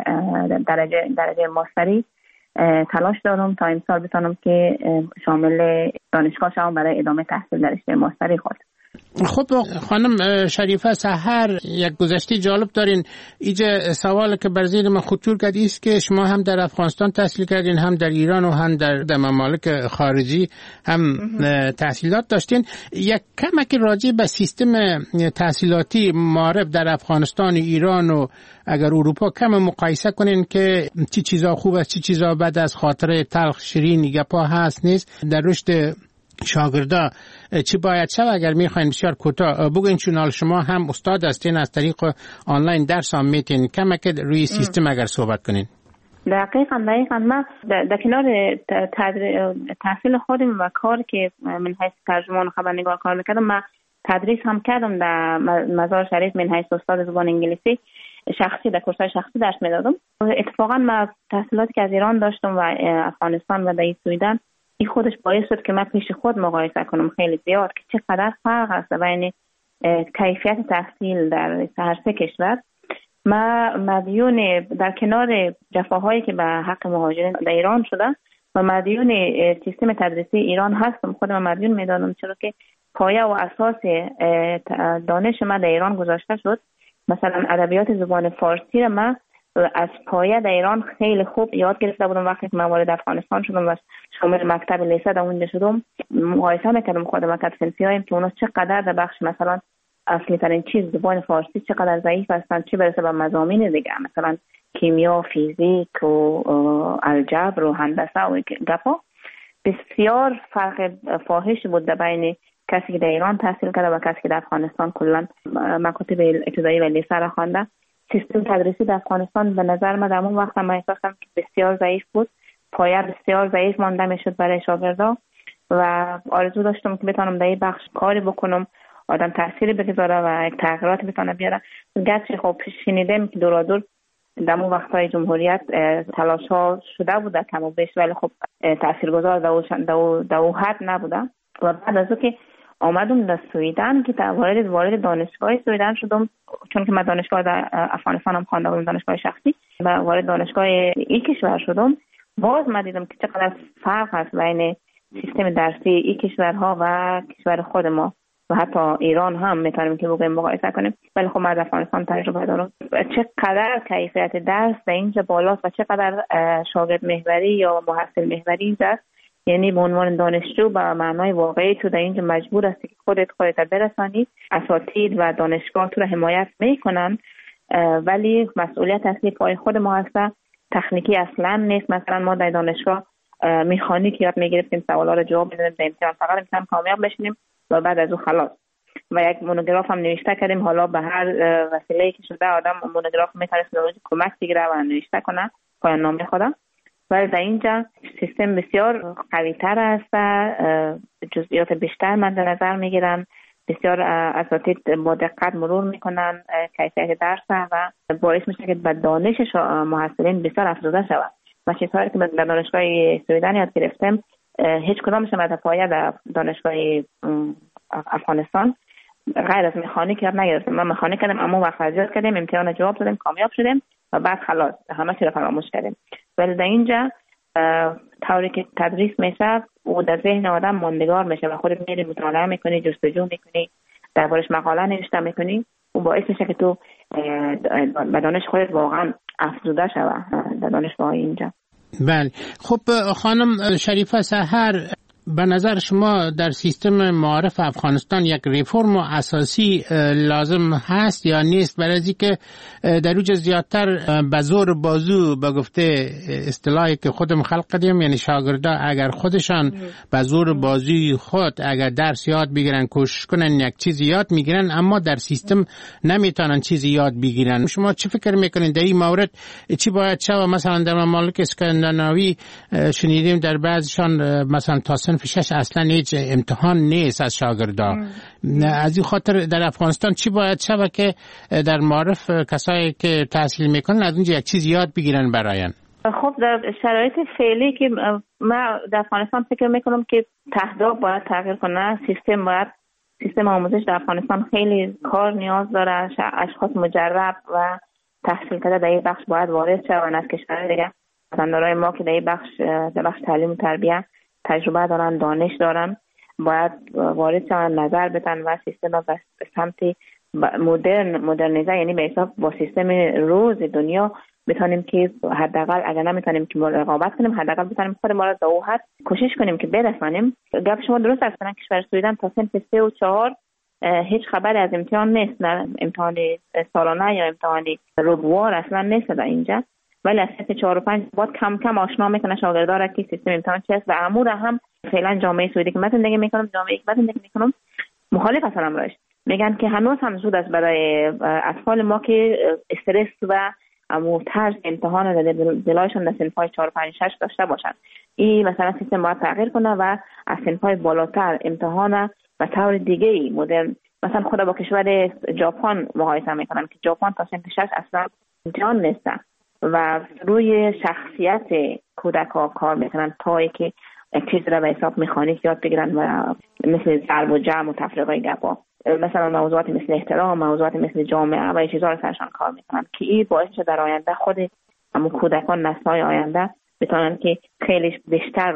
درجه ماستری تلاش دارم تا امسال بتونم که شامل دانشگاه شوم برای ادامه تحصیل در رشته ماستری خود. خب خانم شریفه سحر یک گذشته جالب دارین. اینجا سوال که بر ذهن من خطور کرد است که شما هم در افغانستان تحصیل کردین، هم در ایران و هم در ممالک خارجی هم تحصیلات داشتین. یک کمک راجع به سیستم تحصیلاتی معارف در افغانستان، ایران و اگر اروپا کم مقایسه کنین که چی چیزا خوب است، چی چیزا بد است، خاطره تلخ شیرین گپا هست نیست در رشد شاگردا چی باید شد؟ اگر میخواین بسیار کوتاه بگوین، چون شما هم استاد هستین، از طریق آنلاین درس هم میتین، کمک روی سیستم اگر صحبت کنین. دقیقاً من در کنار تحصیل خودم و کار که من حیث ترجمان و خبرنگار کار میکردم، من تدریس هم کردم در مزار شریف من حیث استاد زبان انگلیسی شخصی، در کورس‌های شخصی درس میدادم. اتفاقاً من تحصیلاتی که از ایران داشتم و افغانستان و در سویدن، این خودش باعث شد که من پیش خود مقایسه کنم خیلی زیاد که چقدر فرق است بین کیفیت تحصیل در هر سه کشور. ما مدیون در کنار جفاهایی که به حق مهاجرین در ایران شده و مدیون سیستم تدریسی ایران هستم، خودم مدیون میدانم، چرا که پایه و اساس دانش من در ایران گذاشته شد. مثلا ادبیات زبان فارسی را من از پایه در ایران خیلی خوب یاد گرفته بودم. وقتی که من وارد افغانستان شدم و شامل مکتب لیسه در اونجا شدم، مقایسه میکردم خودم که صنفی‌هایم که اونا چقدر در بخش مثلا اصلی ترین چیز زبان فارسی چقدر ضعیف هستن، چه برسه به مضامین دیگه مثلا کیمیا، فیزیک و الجبر و هندسه و گپا. بسیار فرق فاحش بود در بین کسی که در ایران تحصیل کرده و کسی که در افغانستان کلا مکاتب ابتدایی و لیسه را خوانده. سیستم تدریسی در افغانستان به نظر من در اون وقت من احساس کردم که بسیار ضعیف بود، پایه بسیار ضعیف مانده میشد برای شاگردا و آرزو داشتم که بتونم در این بخش کاری بکنم، آدم تأثیری بگذاره و یک تغییرات بتونه بیاره. گرچه خب شنیدم که دورادور در اون وقتهای جمهوریت تلاش ها شده بوده کم و بیش، ولی خب تاثیرگذار در او حد نبوده. و بعد از اون که آمدم در سویدن که وارد دانشگاه سویدن شدم، چون که من دانشگاه در افغانستان هم خوانده بودم، دانشگاه شخصی، و وارد دانشگاه این کشور شدم، باز من دیدم که چقدر فرق هست بین سیستم درسی این کشورها و کشور خود ما و حتی ایران هم میتونیم که بگویم مقایسه کنیم. ولی خب من از افغانستان تجربه دارم چقدر کیفیت درس در اینجا بالاست و چقدر شاگرد محوری یا محصل محوری است. یعنی به عنوان دانشجو به معنای واقعی تو در اینجا مجبور هستی که خودت برسانی، اساتید و دانشگاه تو رو حمایت میکنن، ولی مسئولیت اصلی پای خود ما هست. تکنیکی اصلا نیست. مثلا ما در دانشگاه مکانیک یاد میگرفتیم، سوالا رو جواب میدادیم، در امتحان فقط امتحان کامیاب بشیم و بعد از اون خلاص. و یک مونوگراف هم نوشته کردیم، حالا به هر وسیله‌ای که شده آدم مونوگراف میتونه کمک بگیره و نوشته کنه پایان نامه خودم. ولی در اینجا سیستم بسیار قوی تر است، جزئیات بیشتر من در نظر میگیرن، بسیار اساتید با دقت مرور میکنن کیفیت درس و باعث میشه که به دانش محصلین بسیار افزوده شود. و چیزهایی که در دانشگاه سویدن یاد گرفتم هیچ کدامش در پایه در دانشگاه افغانستان غیر از مکانیک یاد نگرفتم. من مکانیک کردم، اما وقت یاد کردیم، امتحان جواب دادیم، کامیاب شدیم و بعد خلاص همه چی رو فراموش کردیم. ولی در اینجا طوری که تدریس میشه و در ذهن آدم ماندگار میشه و خودت میری مطالعه میکنی، جستجو میکنی، دربارش مقاله نوشته میکنی و باعث میشه که تو به دانش خودت واقعا افزوده شوه در دانشگاه اینجا. بله. خب خانم شریفه سحر، به نظر شما در سیستم معارف افغانستان یک ریفرم اساسی لازم هست یا نیست؟ برای اینکه در اوج زیادتر به زور بازو به گفته اصطلاحی که خودم خلق کردیم، یعنی شاگردا اگر خودشان به زور بازوی خود اگر درس یاد بگیرن، کوشش کنن یک چیزی یاد میگیرن، اما در سیستم نمیتونن چیزی یاد بگیرن. شما چی فکر میکنین در این مورد؟ چی باید شود؟ مثلا در ممالک اسکاندیناوی شنیدیم در بعضیشان مثلا تا صنف 6 اصلا هیچ امتحان نیست از شاگردا. از این خاطر در افغانستان چی باید شود که در معارف کسایی که تحصیل میکنن از اونجا یک چیز یاد بگیرن براین؟ خب در شرایط فعلی که ما در افغانستان فکر میکنم که تهداب باید تغییر کنه. سیستم آموزش در افغانستان خیلی کار نیاز داره. اشخاص مجرب و تحصیل کرده در این بخش باید وارد شوند از کشورهای دیگه. وطندارای ما که در این بخش تعلیم و تربیت تجربه دارن، دانش دارن، باید وارد شوند، نظر بدن و سیستم را به سمت مدرنیزه، یعنی به حساب با سیستم روز دنیا بتونیم که حداقل اگر نمیتونیم که رقابت کنیم، حداقل بتونیم خود ما را به اون حد کوشش کنیم که برسانیم. گپ شما درست است. مثلا کشور سوئدن تا سنف 3 و 4 هیچ خبری از امتحان نیست، نه امتحان سالانه یا امتحان ربوار اصلا نیست در اینجا، ولی از سنف 4 و 5 بعد کم کم آشنا میکنه شاگردا را که سیستم امتحان چیست و امور هم فعلا جامعه سوئدی که من زندگی میکنم، جامعه که من زندگی میکنم مخالف هستن امرش. میگن که هنوز هم زود است برای اطفال ما که استرس و ترس امتحان در دلایشون در سنف‌های 4 5 6 داشته باشن. این مثلا سیستم باید تغییر کنه و از سنف‌های بالاتر امتحان و طور دیگه‌ای مدرن، مثلا خود با کشور ژاپن مقایسه میکنن که ژاپن تا سنف 6 اصلا امتحان نیست و روی شخصیت کودک‌ها کار میکنن تا اینکه چیز را به حساب مکانیک یاد بگیرن و مثل ضرب و جمع و تفریقای گپا، مثلا موضوعات مثل احترام، موضوعات مثل جامعه و چیزا رو سرشان کار میکنن که این باعث شده در آینده خود همون کودکان نسل‌های آینده بتونن که خیلی بیشتر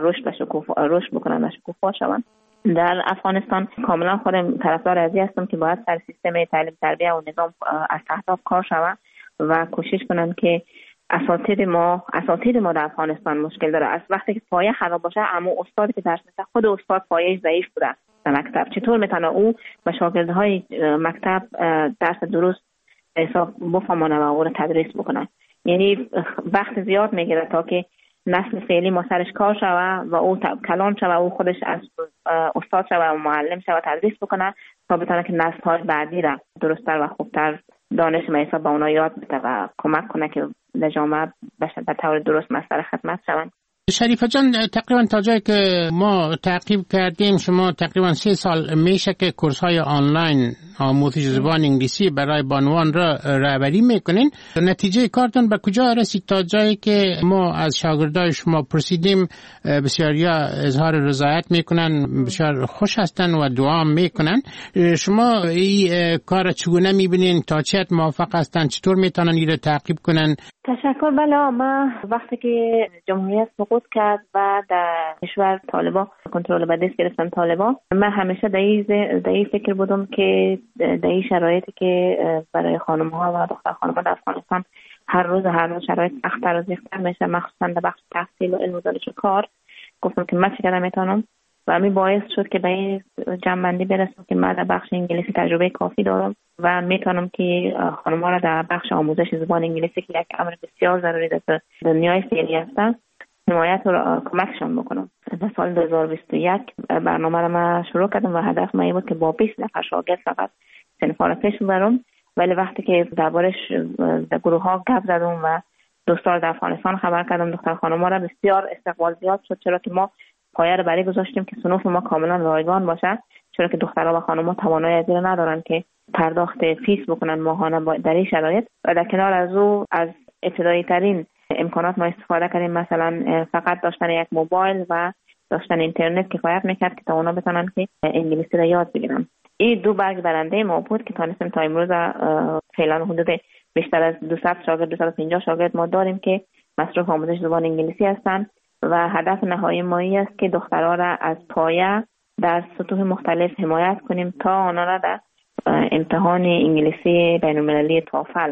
رشد بکنن و شکوفا شون. در افغانستان کاملا خودم طرفدار ازی هستم که باید سر سیستم تعلیم تربیت و نظام از تحت کار شود و کوشش کنن که اساتید ما در افغانستان مشکل داره. از وقتی که پایه خراب باشه، اما استادی که درس میده خود استاد پایه‌اش ضعیف بوده در مکتب، چطور میتونه او به شاگردهای مکتب درس درست حساب بفهمونه و او رو تدریس بکنه؟ یعنی وقت زیاد میگیره تا که نسل فعلی ما سرش کار شوه و او کلان شوه، او خودش از استاد شوه و معلم شوه تدریس بکنه تا بتونه که نسل‌های بعدی را درست‌تر و خوبتر دانش حساب به اونا یاد بده و کمک کنه که در جامعه به طور درست مسئله خدمت شوند. شریفه جان، تقریبا تا جایی که ما تعقیب کردیم شما تقریبا 3 سال میشه که کورس های آنلاین آموزش زبان انگلیسی برای بانوان را رهبری میکنین. نتیجه کارتون به کجا رسید تا جایی که ما از شاگردای شما پرسیدیم؟ بسیاریا اظهار رضایت میکنن، بسیار خوش هستن و دعا میکنن. شما این کار چگونه میبینین؟ تا چه حد موافق هستن؟ چطور میتونن این رو تعقیب کنن؟ تشکر. بله، ما وقتی که جمهوریت سقوط کرد و در کشور طالبان کنترل به دست گرفتن طالبان، من همیشه در این فکر بودم که در این شرایطی که برای خانم‌ها و دختر خانم‌ها در افغانستان هر روز شرایط سخت‌تر و سخت‌تر میشه، مخصوصا در بخش تحصیل و علم و دانش و کار، گفتم که من چقدر میتونم و همین باعث شد که به این جمع‌بندی برسم که من در بخش انگلیسی تجربه کافی دارم و میتونم که خانم‌ها را در بخش آموزش زبان انگلیسی که یک امر بسیار ضروری در دنیای فعلی هستن حمایت و کمکشان بکنم. در سال 2021 برنامه را من شروع کردم و هدف من این بود که با 20 نفر شاگرد فقط صنف‌ها را پیش ببرم، ولی وقتی که دربارش در گروه‌ها گپ زدم و دوستان در افغانستان خبر کردم دختر خانم‌ها را، بسیار استقبال زیاد شد، چرا که ما پایه را برای گذاشتیم که صنوف ما کاملا رایگان باشه، چرا که دخترها و خانم‌ها توانایی از این ندارن که پرداخت فیس بکنن ماهانه در این شرایط. و در کنار از او از ابتدایی ترین امکانات ما استفاده کردیم، مثلا فقط داشتن یک موبایل و داشتن اینترنت کفایت میکرد که تا اونا بتونن که انگلیسی را یاد بگیرن. این 2 برگ برنده ما بود که تونستیم تا امروز فعلا حدود بیشتر از 200 شاگرد 250 شاگرد ما داریم که مصروف آموزش زبان انگلیسی هستند و هدف نهایی ما است که دخترها را از پایه در سطوح مختلف حمایت کنیم تا آنها را در امتحان انگلیسی بین‌المللی توفل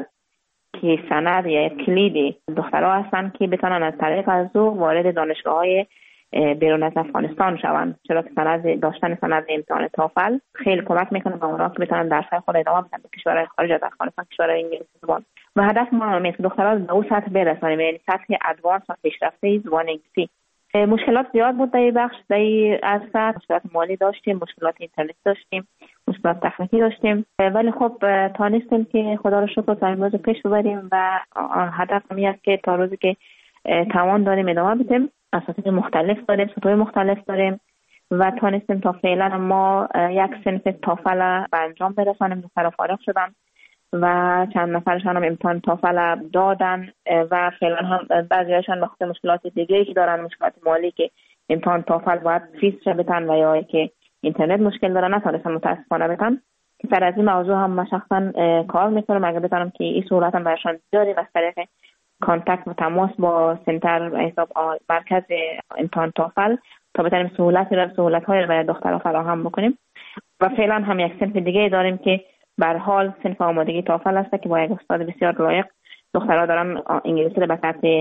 که سند یا کلید دخترها هستند که بتونن از طریق از او وارد دانشگاه‌های بیرون از افغانستان شوند، چرا که داشتن سند امتحان توفل خیلی کمک میکنه به اونها که بتونن درس‌های خود ادامه بدن به کشورهای خارج از افغانستان، کشورهای انگلیسی زبان. و هدف ما اینه که دخترها به اون سطح برسونیم، یعنی سطح ادوانس و پیشرفته زبان انگلیسی. مشکلات زیاد بود در این بخش، در این عرصه مشکلات مالی داشتیم، مشکلات اینترنت داشتیم، مشکلات تکنیکی داشتیم، ولی خب تانستیم که خدا رو شکر تا امروز پیش ببریم و هدف این است که تا روزی که توان داریم ادامه بدیم. اساتید مختلف داریم، سطوح مختلف داریم و تانستیم تا فعلا ما یک صنف توفل به انجام برسانیم. دخترها فارغ شدن و چند نفرشان هم امتحان توفل دادن و فعلا هم بعضی‌هاشون به خاطر مشکلات دیگه‌ای که دارن، مشکلات مالی که امتحان توفل باید فیس بدن و یا که اینترنت مشکل دارن نتونستن متاسفانه بدن. سر از این موضوع هم من شخصا کار میکنم اگه بتونم که این سهولت هم براشون بیاریم از طریق کانتکت و تماس با سنتر حساب مرکز امتحان توفل تا بتونیم سهولت‌های رو برای دخترها فراهم بکنیم. و فعلا هم یک صنف دیگه داریم که به هر حال صنف آمادگی تافل است که با یک استاد بسیار لایق دخترها دارن انگلیسی رو به سطح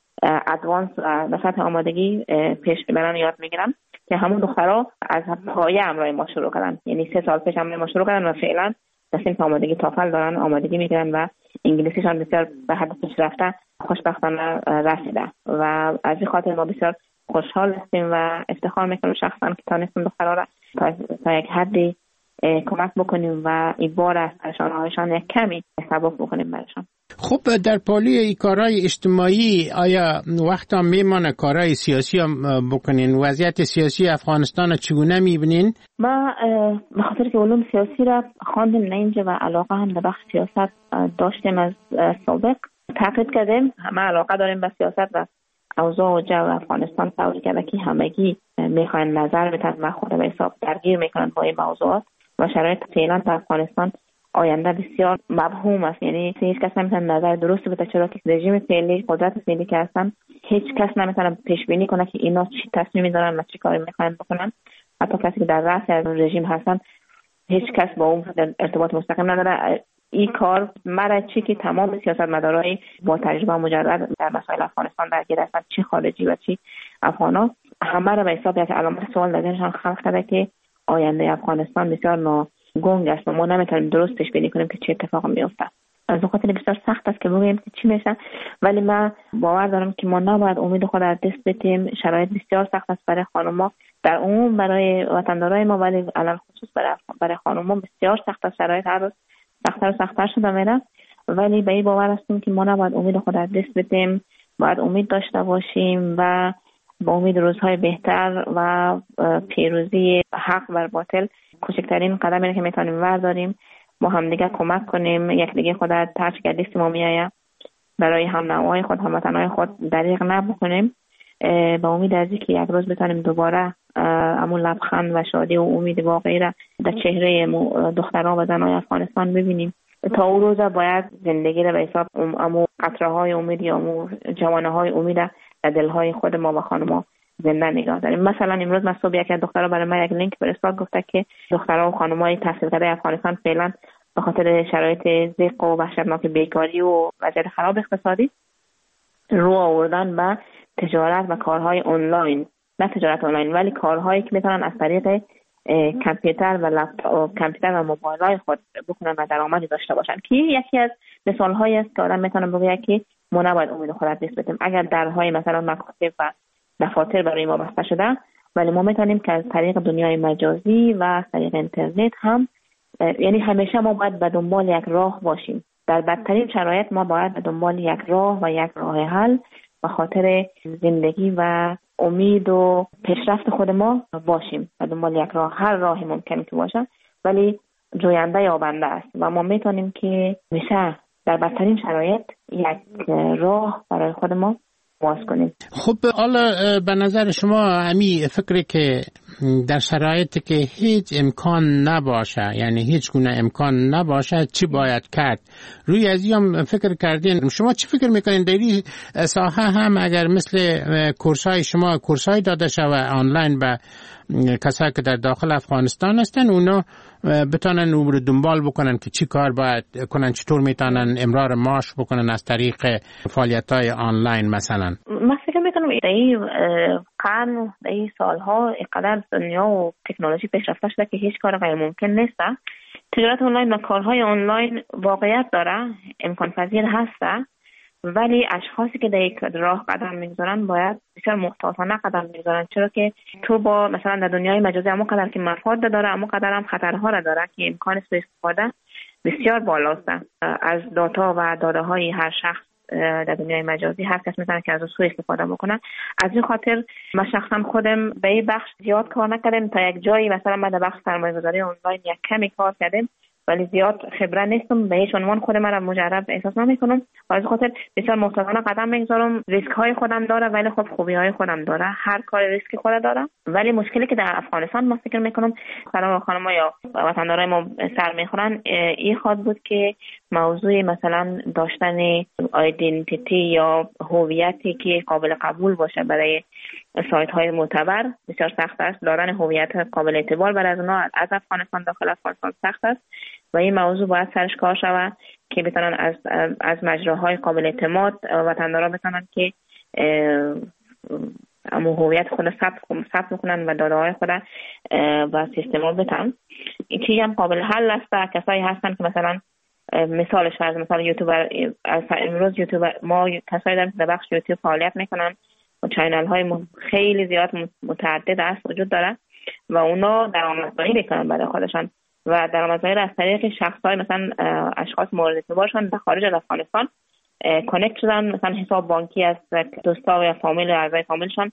ادوانس به سطح آمادگی پیش میبرن یاد میگیرن که همون دخترها از پایه همراه ما شروع کردن، یعنی 3 سال پیش همراه ما شروع کردن و فعلا در صنف آمادگی تافل دارن آمادگی میگیرن و انگلیسیشان بسیار به حد پیشرفته خوشبختانه رسیده و از این خاطر ما بسیار خوشحال هستیم و افتخار میکنم شخصا که تانستیم دخترها را تا یک حدی کمک بکنیم و این بار از پریشانی‌هایشان یک کمی سبک بکنیم برشان. خب در پالی کارهای اجتماعی آیا وقتا میمانه کارهای سیاسی هم بکنین؟ وضعیت سیاسی افغانستان چگونه میبینین؟ ما به خاطر که علوم سیاسی را خواندیم نه اینجا و علاقه هم به بخش سیاست داشتیم از سابق تحقیق کردیم، همه علاقه داریم به سیاست و اوضاع و جو افغانستان طوری که همگی میخواین نظر بدن و خود به حساب درگیر میکنن با این موضوعات و شرایط فعلا در افغانستان آینده بسیار مبهوم است، یعنی هیچ کس نمیتونه نظر درست بده چرا که رژیم فعلی قدرت فعلی که هستن هیچ کس نمیتونه پیش بینی کنه که اینا چی تصمیمی دارن و چی کاری میخواین بکنن. حتی کسی که در رأس از رژیم هستن هیچ کس با اون ارتباط مستقیم نداره. این کار مرا چی که تمام سیاستمدارای با تجربه مجرد در مسائل افغانستان درگیر هستن، چی خارجی و چی افغانا، همه را به حساب یک علامت سوال در ذهنشان خلق کرده که آینده افغانستان بسیار ناگنگ است و ما نمیتونیم درست پیش بینی کنیم که چه اتفاقی میفته. از اون خاطر بسیار سخت است که بگوییم که چی میشه، ولی من باور دارم که ما نباید امید خود از دست بدیم. شرایط بسیار سخت است برای خانم‌ها در عموم، برای وطندارای ما، ولی علل خصوص برای خانم‌ها بسیار سخت است. شرایط هر روز سخت‌تر و سخت‌تر شده میره، ولی به این باور هستیم که ما نباید امید خود از دست بدیم، باید امید داشته باشیم و با امید روزهای بهتر و پیروزی حق بر باطل کوچکترین قدمی که میتونیم برداریم، با هم دیگه کمک کنیم، یک دیگه خود از هرچی که دست ما میآید برای هم نوای خود، هموطنای خود دریغ نبکنیم، با امید از اینکه یک روز بتونیم دوباره همون لبخند و شادی و امید واقعی را در چهره دخترها و زنای افغانستان ببینیم. تا اون روز باید زندگی را به حساب امو قطره‌های امید یا امو جوانه‌های امید در دل‌های خود ما و خانم‌ها زنده نگاه داریم. مثلا امروز من صبح یک دختر برای من یک لینک فرستاد، گفته که دخترها و خانم‌های تحصیل کرده افغانستان فعلا به خاطر شرایط ضیق و وحشتناک بیکاری و وضعیت خراب اقتصادی رو آوردن به تجارت و کارهای آنلاین، نه تجارت آنلاین ولی کارهایی که میتونن از طریق کامپیوتر و لپتاپ، کامپیوتر و موبایل‌های خود بکنن و درآمدی داشته باشن، که یکی از مثال‌هایی است که آدم میتونه بگه که ما نباید امید خود از دست بدیم. اگر درهای مثلا مکاتب و دفاتر برای ما بسته شده، ولی ما میتونیم که از طریق دنیای مجازی و از طریق اینترنت هم، یعنی همیشه ما باید به دنبال یک راه باشیم. در بدترین شرایط ما باید به دنبال یک راه و یک راه حل به خاطر زندگی و امید و پیشرفت خود ما باشیم. به دنبال یک راه، هر راهی ممکن که باشه ولی جوینده یابنده است و ما میتونیم که میشه در بدترین شرایط یک راه برای خود ما باز کنیم. خب حالا به نظر شما همی فکری که در شرایطی که هیچ امکان نباشه، یعنی هیچ گونه امکان نباشه، چی باید کرد؟ روی از این فکر کردین؟ شما چی فکر میکنین در این ساحه هم اگر مثل کورس‌های شما کورس‌های داده شود آنلاین به کسایی که در داخل افغانستان هستن، اونا بتونن رو دنبال بکنن که چی کار باید کنن، چطور میتونن امرار معاش بکنن از طریق فعالیت‌های آنلاین مثلا؟ من فکر میکنم در این قرن، در این سالها اینقدر دنیا و تکنولوژی پیشرفته شده که هیچ کار غیر ممکن نیست. تجارت آنلاین و کارهای آنلاین واقعیت داره، امکان پذیر هسته، ولی اشخاصی که در یک راه قدم میگذارن باید بسیار محتاطانه قدم میگذارن، چرا که تو با مثلا در دنیای مجازی اما قدر که مفاد داره اما قدر هم خطرها را داره که امکان سوء استفاده بسیار بالاست. از داتا و داده های هر شخص در دنیای مجازی هر کس میتونه که از اون سوء استفاده بکنه. از این خاطر من شخصا خودم به این بخش زیاد کار نکردم، تا یک جایی مثلا من در بخش سرمایه‌گذاری آنلاین یک کمی کار کردم ولی زیاد خبره نیستم، به هیچ عنوان خودم را مجرب احساس نمی‌کنم و از خاطر بسیار محتاطانه قدم می‌گذارم. ریسک های خودم داره ولی خب خوبی های خودم داره، هر کار ریسک خود داره. ولی مشکلی که در افغانستان ما فکر می‌کنم خانم‌ها یا وطندارای ما سر می‌خورن این خواهد بود که موضوع مثلا داشتن آیدنتیتی یا هویتی که قابل قبول باشه برای سایت های معتبر بسیار سخت است. دادن هویت قابل اعتبار برای از اونها از افغانستان داخل افغانستان سخت است و این موضوع باید سرش کار شود که بتونن از مجراهای قابل اعتماد وطنداران بتونن که اما هویت خود ثبت میکنن و داده های خود و سیستم بتن. این چیزی هم قابل حل است. کسایی هستن که مثلا مثالش فرض مثلا یوتیوبر، امروز یوتیوبر ما کسایی داریم که در بخش یوتیوب فعالیت میکنن و چینل های خیلی زیاد متعدد است وجود داره و اونا درآمدزایی میکنن برای خودشان و درآمدزایی از طریق شخصای مثلا اشخاص مورد اعتبارشان در خارج از افغانستان کانکت شدن، مثلا حساب بانکی از دوستا و فامیل و اعضای فامیلشان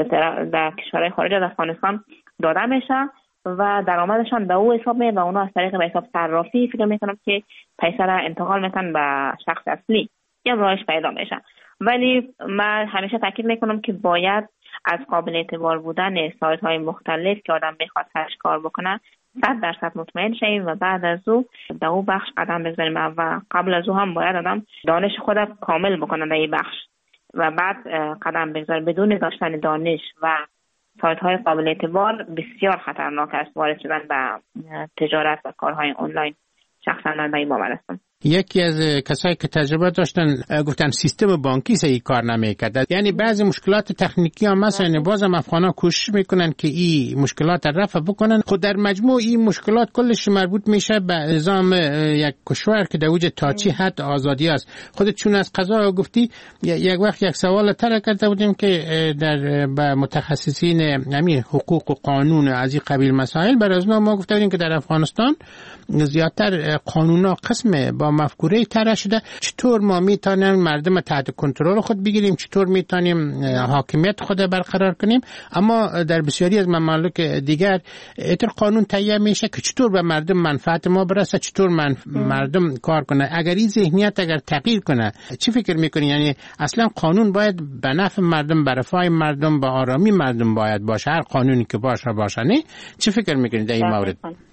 در کشورهای خارج از افغانستان داده میشه و درآمدشان به او حساب میاد و اونا از طریق به حساب صرافی فکر میکنم که پیسه را انتقال میکنن به شخص اصلی یا راهش پیدا میشه. ولی من همیشه تاکید میکنم که باید از قابل اعتبار بودن سایت های مختلف که آدم میخواد سرش کار بکنه 100% مطمئن شیم و بعد از او در او بخش قدم بگذاریم و قبل از او هم باید آدم دانش خود کامل بکنه در این بخش و بعد قدم بگذاره. بدون داشتن دانش و سایت های قابل اعتبار بسیار خطرناک است وارد شدن به تجارت و کارهای آنلاین. شخصا من به این باور هستم. یکی از کسایی که تجربه داشتن گفتن سیستم بانکی صحیح کار نمیکرد، یعنی بعضی مشکلات تکنیکی هم مثلا بازم افغانا کوشش میکنن که این مشکلات رفع بکنن. خود در مجموع این مشکلات کلش مربوط میشه به نظام یک کشور که در اوج تاچی حد آزادی است. خودت چون از قضا گفتی یک وقت یک سوال طرح کرده بودیم که در با متخصصین همین حقوق و قانون از این قبیل مسائل برای ما گفته بودیم که در افغانستان زیادتر قانونا قسم با مفکوره طرح شده. چطور ما میتونیم مردم تحت کنترل خود بگیریم، چطور میتونیم حاکمیت خود برقرار کنیم، اما در بسیاری از ممالک دیگر ایتر قانون تهیه میشه که چطور به مردم منفعت ما برسه، چطور مردم کار کنه. اگر این ذهنیت اگر تغییر کنه چی فکر میکنی؟ یعنی اصلا قانون باید به نفع مردم، به رفاه مردم، به آرامی مردم باید باشه، هر قانونی که باشه نه؟ چی فکر میکنی در این مورد؟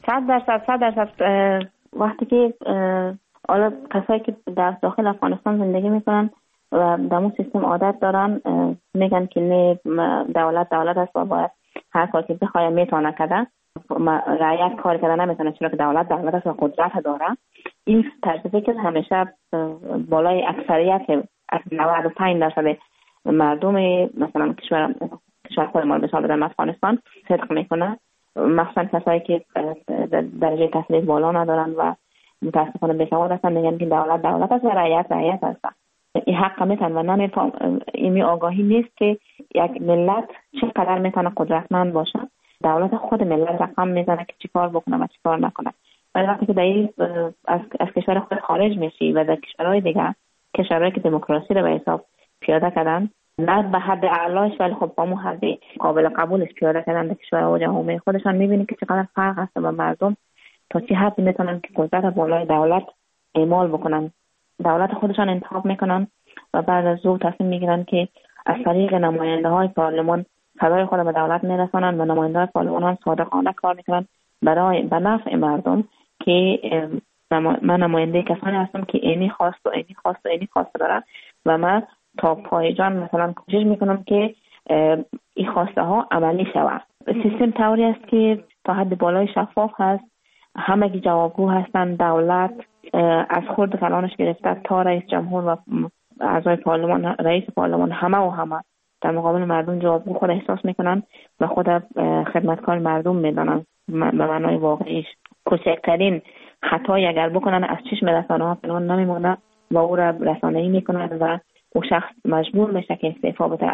100% وقتی که حالا کسایی که در داخل افغانستان زندگی میکنن و در اون سیستم عادت دارن میگن که نه دولت است و باید هر کاری که بخواد میتونه کنه، رعایت کار کردن نمیتونه چرا که دولت است و قدرت داره. این طرز فکر همیشه بالای اکثریت از 95% مردم مثلا کشور خود ما مثال بزنم افغانستان صدق میکنه، مخصوصا کسایی که درجه تحصیلی بالا ندارن و متاسفانه بیسواد هستن میگن که دولت است و رعیت است. این حق میتن و نمیفهم. این آگاهی نیست که یک ملت چقدر میتونه قدرتمند باشه. دولت خود ملت رقم میزنه که چی کار بکنه و چی کار نکنه. ولی وقتی که از کشور خود خارج میشی و در کشورهای دیگه، کشورهایی که دموکراسی رو به حساب پیاده کردن، نه به حد اعلاش ولی خب با مو حد قابل قبولش پیاده کردن در کشورها و جامعه خودشان، میبینی که چقدر فرق هست و مردم تا چه حد میتونن که قدرت بالای دولت اعمال بکنن. دولت خودشان انتخاب میکنن و بعد از او تصمیم میگیرن که از طریق نماینده های پارلمان صدای خود به دولت میرسونن و نماینده های پارلمان هم صادقانه کار میکنن برای به نفع مردم که من نماینده کسانی هستم که اینی خواست و اینی خواست داره و من تا پای جان مثلا کوشش میکنم که این خواسته ها عملی شود. سیستم طوری است که تا حد بالای شفاف هست، همگی جوابگو هستند. دولت از خود کلانش گرفته تا رئیس جمهور و اعضای پارلمان، رئیس پارلمان، همه در مقابل مردم جوابگو خود احساس میکنن و خود خدمتکار مردم میدانن به معنای واقعیش. کوچکترین خطایی اگر بکنن از چشم رسانه‌ها پنهان نمیمونه و او را رسانه‌ای میکنن و او شخص مجبور میشه که استعفا بده،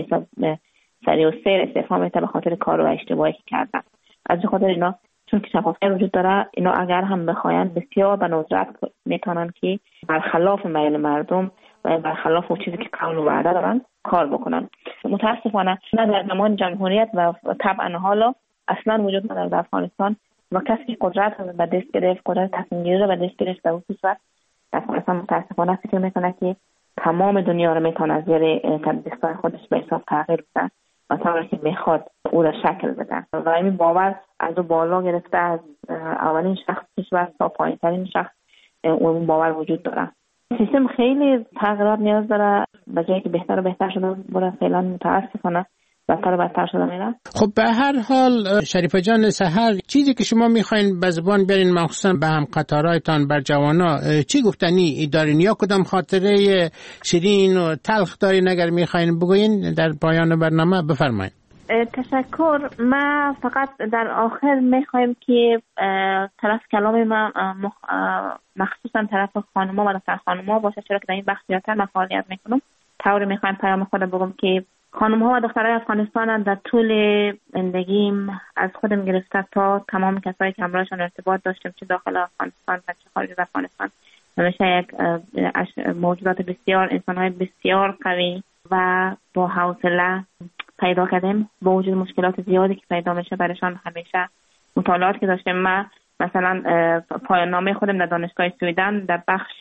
سریع و سیر استعفا میده به خاطر کار و اشتباهی که کردن. از خاطر اینا چون که شفافیت وجود داره، اینا اگر هم بخواین بسیار به ندرت میتونن که برخلاف میل مردم و برخلاف اون چیزی که قول و وعده دارن کار بکنن. متاسفانه نه در زمان جمهوریت و طبعا حالا اصلا وجود نداره در افغانستان و کسی که قدرت به دست گرفت، قدرت تصمیم گیری رو به دست گرفت در اون صورت در افغانستان متاسفانه فکر میکنه که تمام دنیا رو میتونه از زیر دستای خودش به حساب تغییر بده و طوری که میخواد او را شکل بده و این باور از بالا گرفته از اولین شخص کشور تا پایین ترین شخص اون باور وجود داره. سیستم خیلی تغییرات نیاز داره به جایی که بهتر و بهتر شده بره. فعلا متاسفانه بدتر و بدتر شده میره. خب به هر حال شریفه جان سحر، چیزی که شما میخواین به زبان بیارین مخصوصا به هم قطارایتان بر جوانا چی گفتنی دارین یا کدام خاطره شیرین و تلخ دارین اگر میخواین بگوین در پایان برنامه بفرمایید. تشکر. ما فقط در آخر میخوایم که طرف کلام ما مخصوصا طرف خانوما و دختر خانوما باشه، چرا که در این بخش زیادتر من فعالیت میکنم. طوری میخوایم پیام خود بگم که خانم‌ها و دخترای افغانستان در طول زندگیم از خودم گرفته تا تمام کسایی که همراهشان ارتباط داشتم، چه داخل افغانستان و چه خارج از افغانستان، همیشه یک موجودات بسیار، انسان‌های بسیار قوی و با حوصله پیدا کردیم. با وجود مشکلات زیادی که پیدا میشه برایشان همیشه مطالعات که داشتم، من مثلا پایان نامه خودم در دانشگاه سویدن در بخش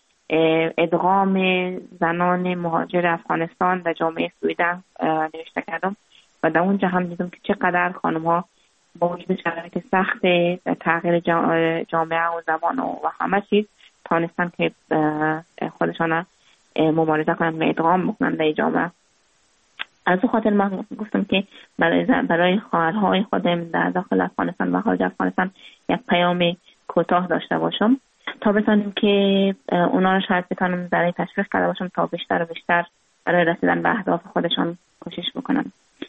ادغام زنان مهاجر افغانستان در جامعه سویدن نوشته کردم و در اونجا هم دیدم که چقدر خانم ها با وجود شرایط سخت تغییر جامعه و زبان و همه چیز تانستن که خودشان مبارزه کنند و ادغام بکنند در جامعه. از اون خاطر من گفتم که برای خواهرهای خودم در داخل افغانستان و خارج افغانستان یک پیام کوتاه داشته باشم تا بتونیم که اونا رو شاید بتونم در تشویق کرده باشم تا بیشتر و بیشتر برای رسیدن به اهداف خودشان کوشش بکنن.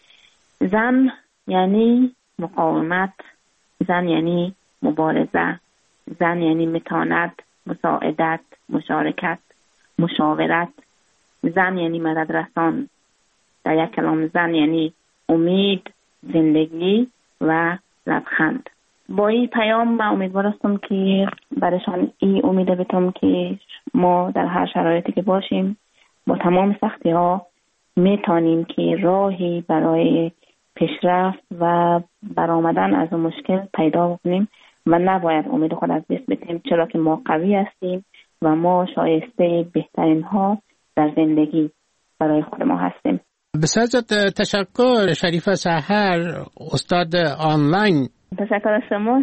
زن یعنی مقاومت، زن یعنی مبارزه، زن یعنی متانت، مساعدت، مشارکت، مشاورت، زن یعنی مدد رسان. در یک کلام زن یعنی امید، زندگی و لبخند. با این پیام من امیدوار هستم که برایشان این امید بتم که ما در هر شرایطی که باشیم با تمام سختی ها میتونیم که راهی برای پیشرفت و برآمدن از اون مشکل پیدا بکنیم و نباید امید خود از دست بدیم، چرا که ما قوی هستیم و ما شایسته بهترین ها در زندگی برای خود ما هستیم. بسیار تشکر شریفه سحر، استاد آنلاین. تشکر از شما.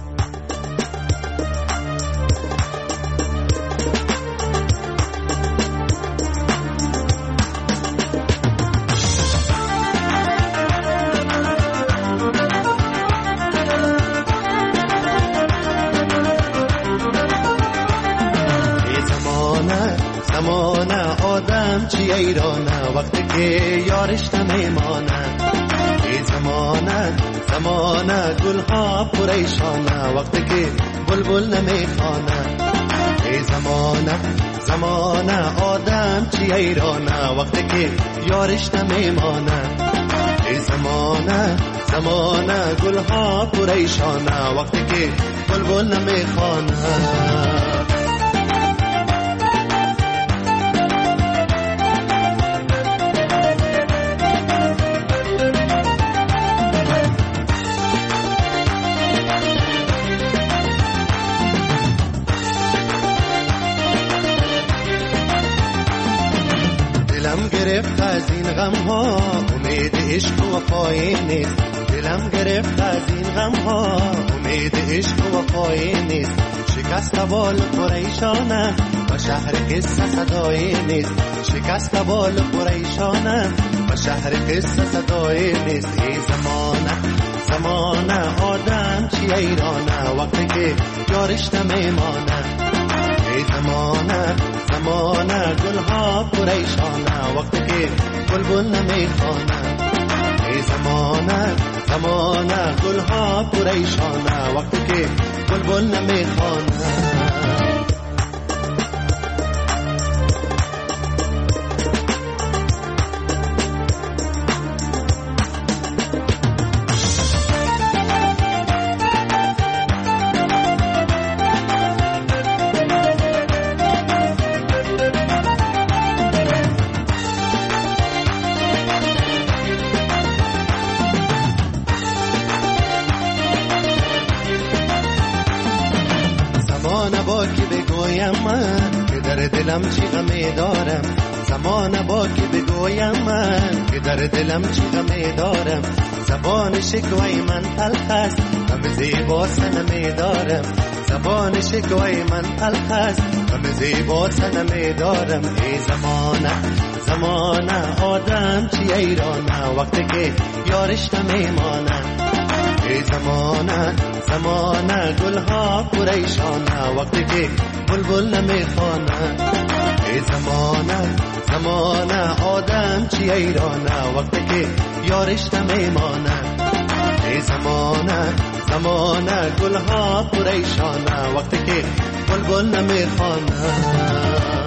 زمانه آدم چی ایرانه وقتی که یارش نمیمانه. ای زمانه گلها پریشانه وقتی که بلبل نمیخوانه. ای زمانه آدم چی ایرانه وقتی که یارش نمیمانه. ای زمانه گلها پریشانه وقتی که بلبل نمیخوانه. گرفت از این غم ها امید عشق و وفای نیست. دلم گرفت از این غم ها امید عشق و وفای نیست. شکست بال پریشانه و شهر قصه صدای نیست. شکست بال پریشانه و شهر قصه صدای نیست. ای زمانه آدم چی ایرانه وقتی که یارش نمیمانه. ای زمانه گلها پریشانه وقتی که بلبل نمیخوانه. ای زمانه گلها پریشانه وقتی که بلبل نمیخوانه. دلم چی غمی دارم. زمان با که بگویم من که در دلم چی غمی دارم. زبان شکوی من تلخ است غم زیبا سنمی دارم. زبان شکوی من تلخ است غم زیبا سنمی دارم. ای زمانه آدم آدم چی ایرانه وقتی که یارش نمیمانه. ای زمانه زمانه گلها پریشانه وقتی که بلبل نمیخوانه. ای زمانه زمانه آدم چی ایرانه وقتی که یارش نمیمانه. ای زمانه زمانه گلها پریشانه وقتی که بلبل نمیخوانه.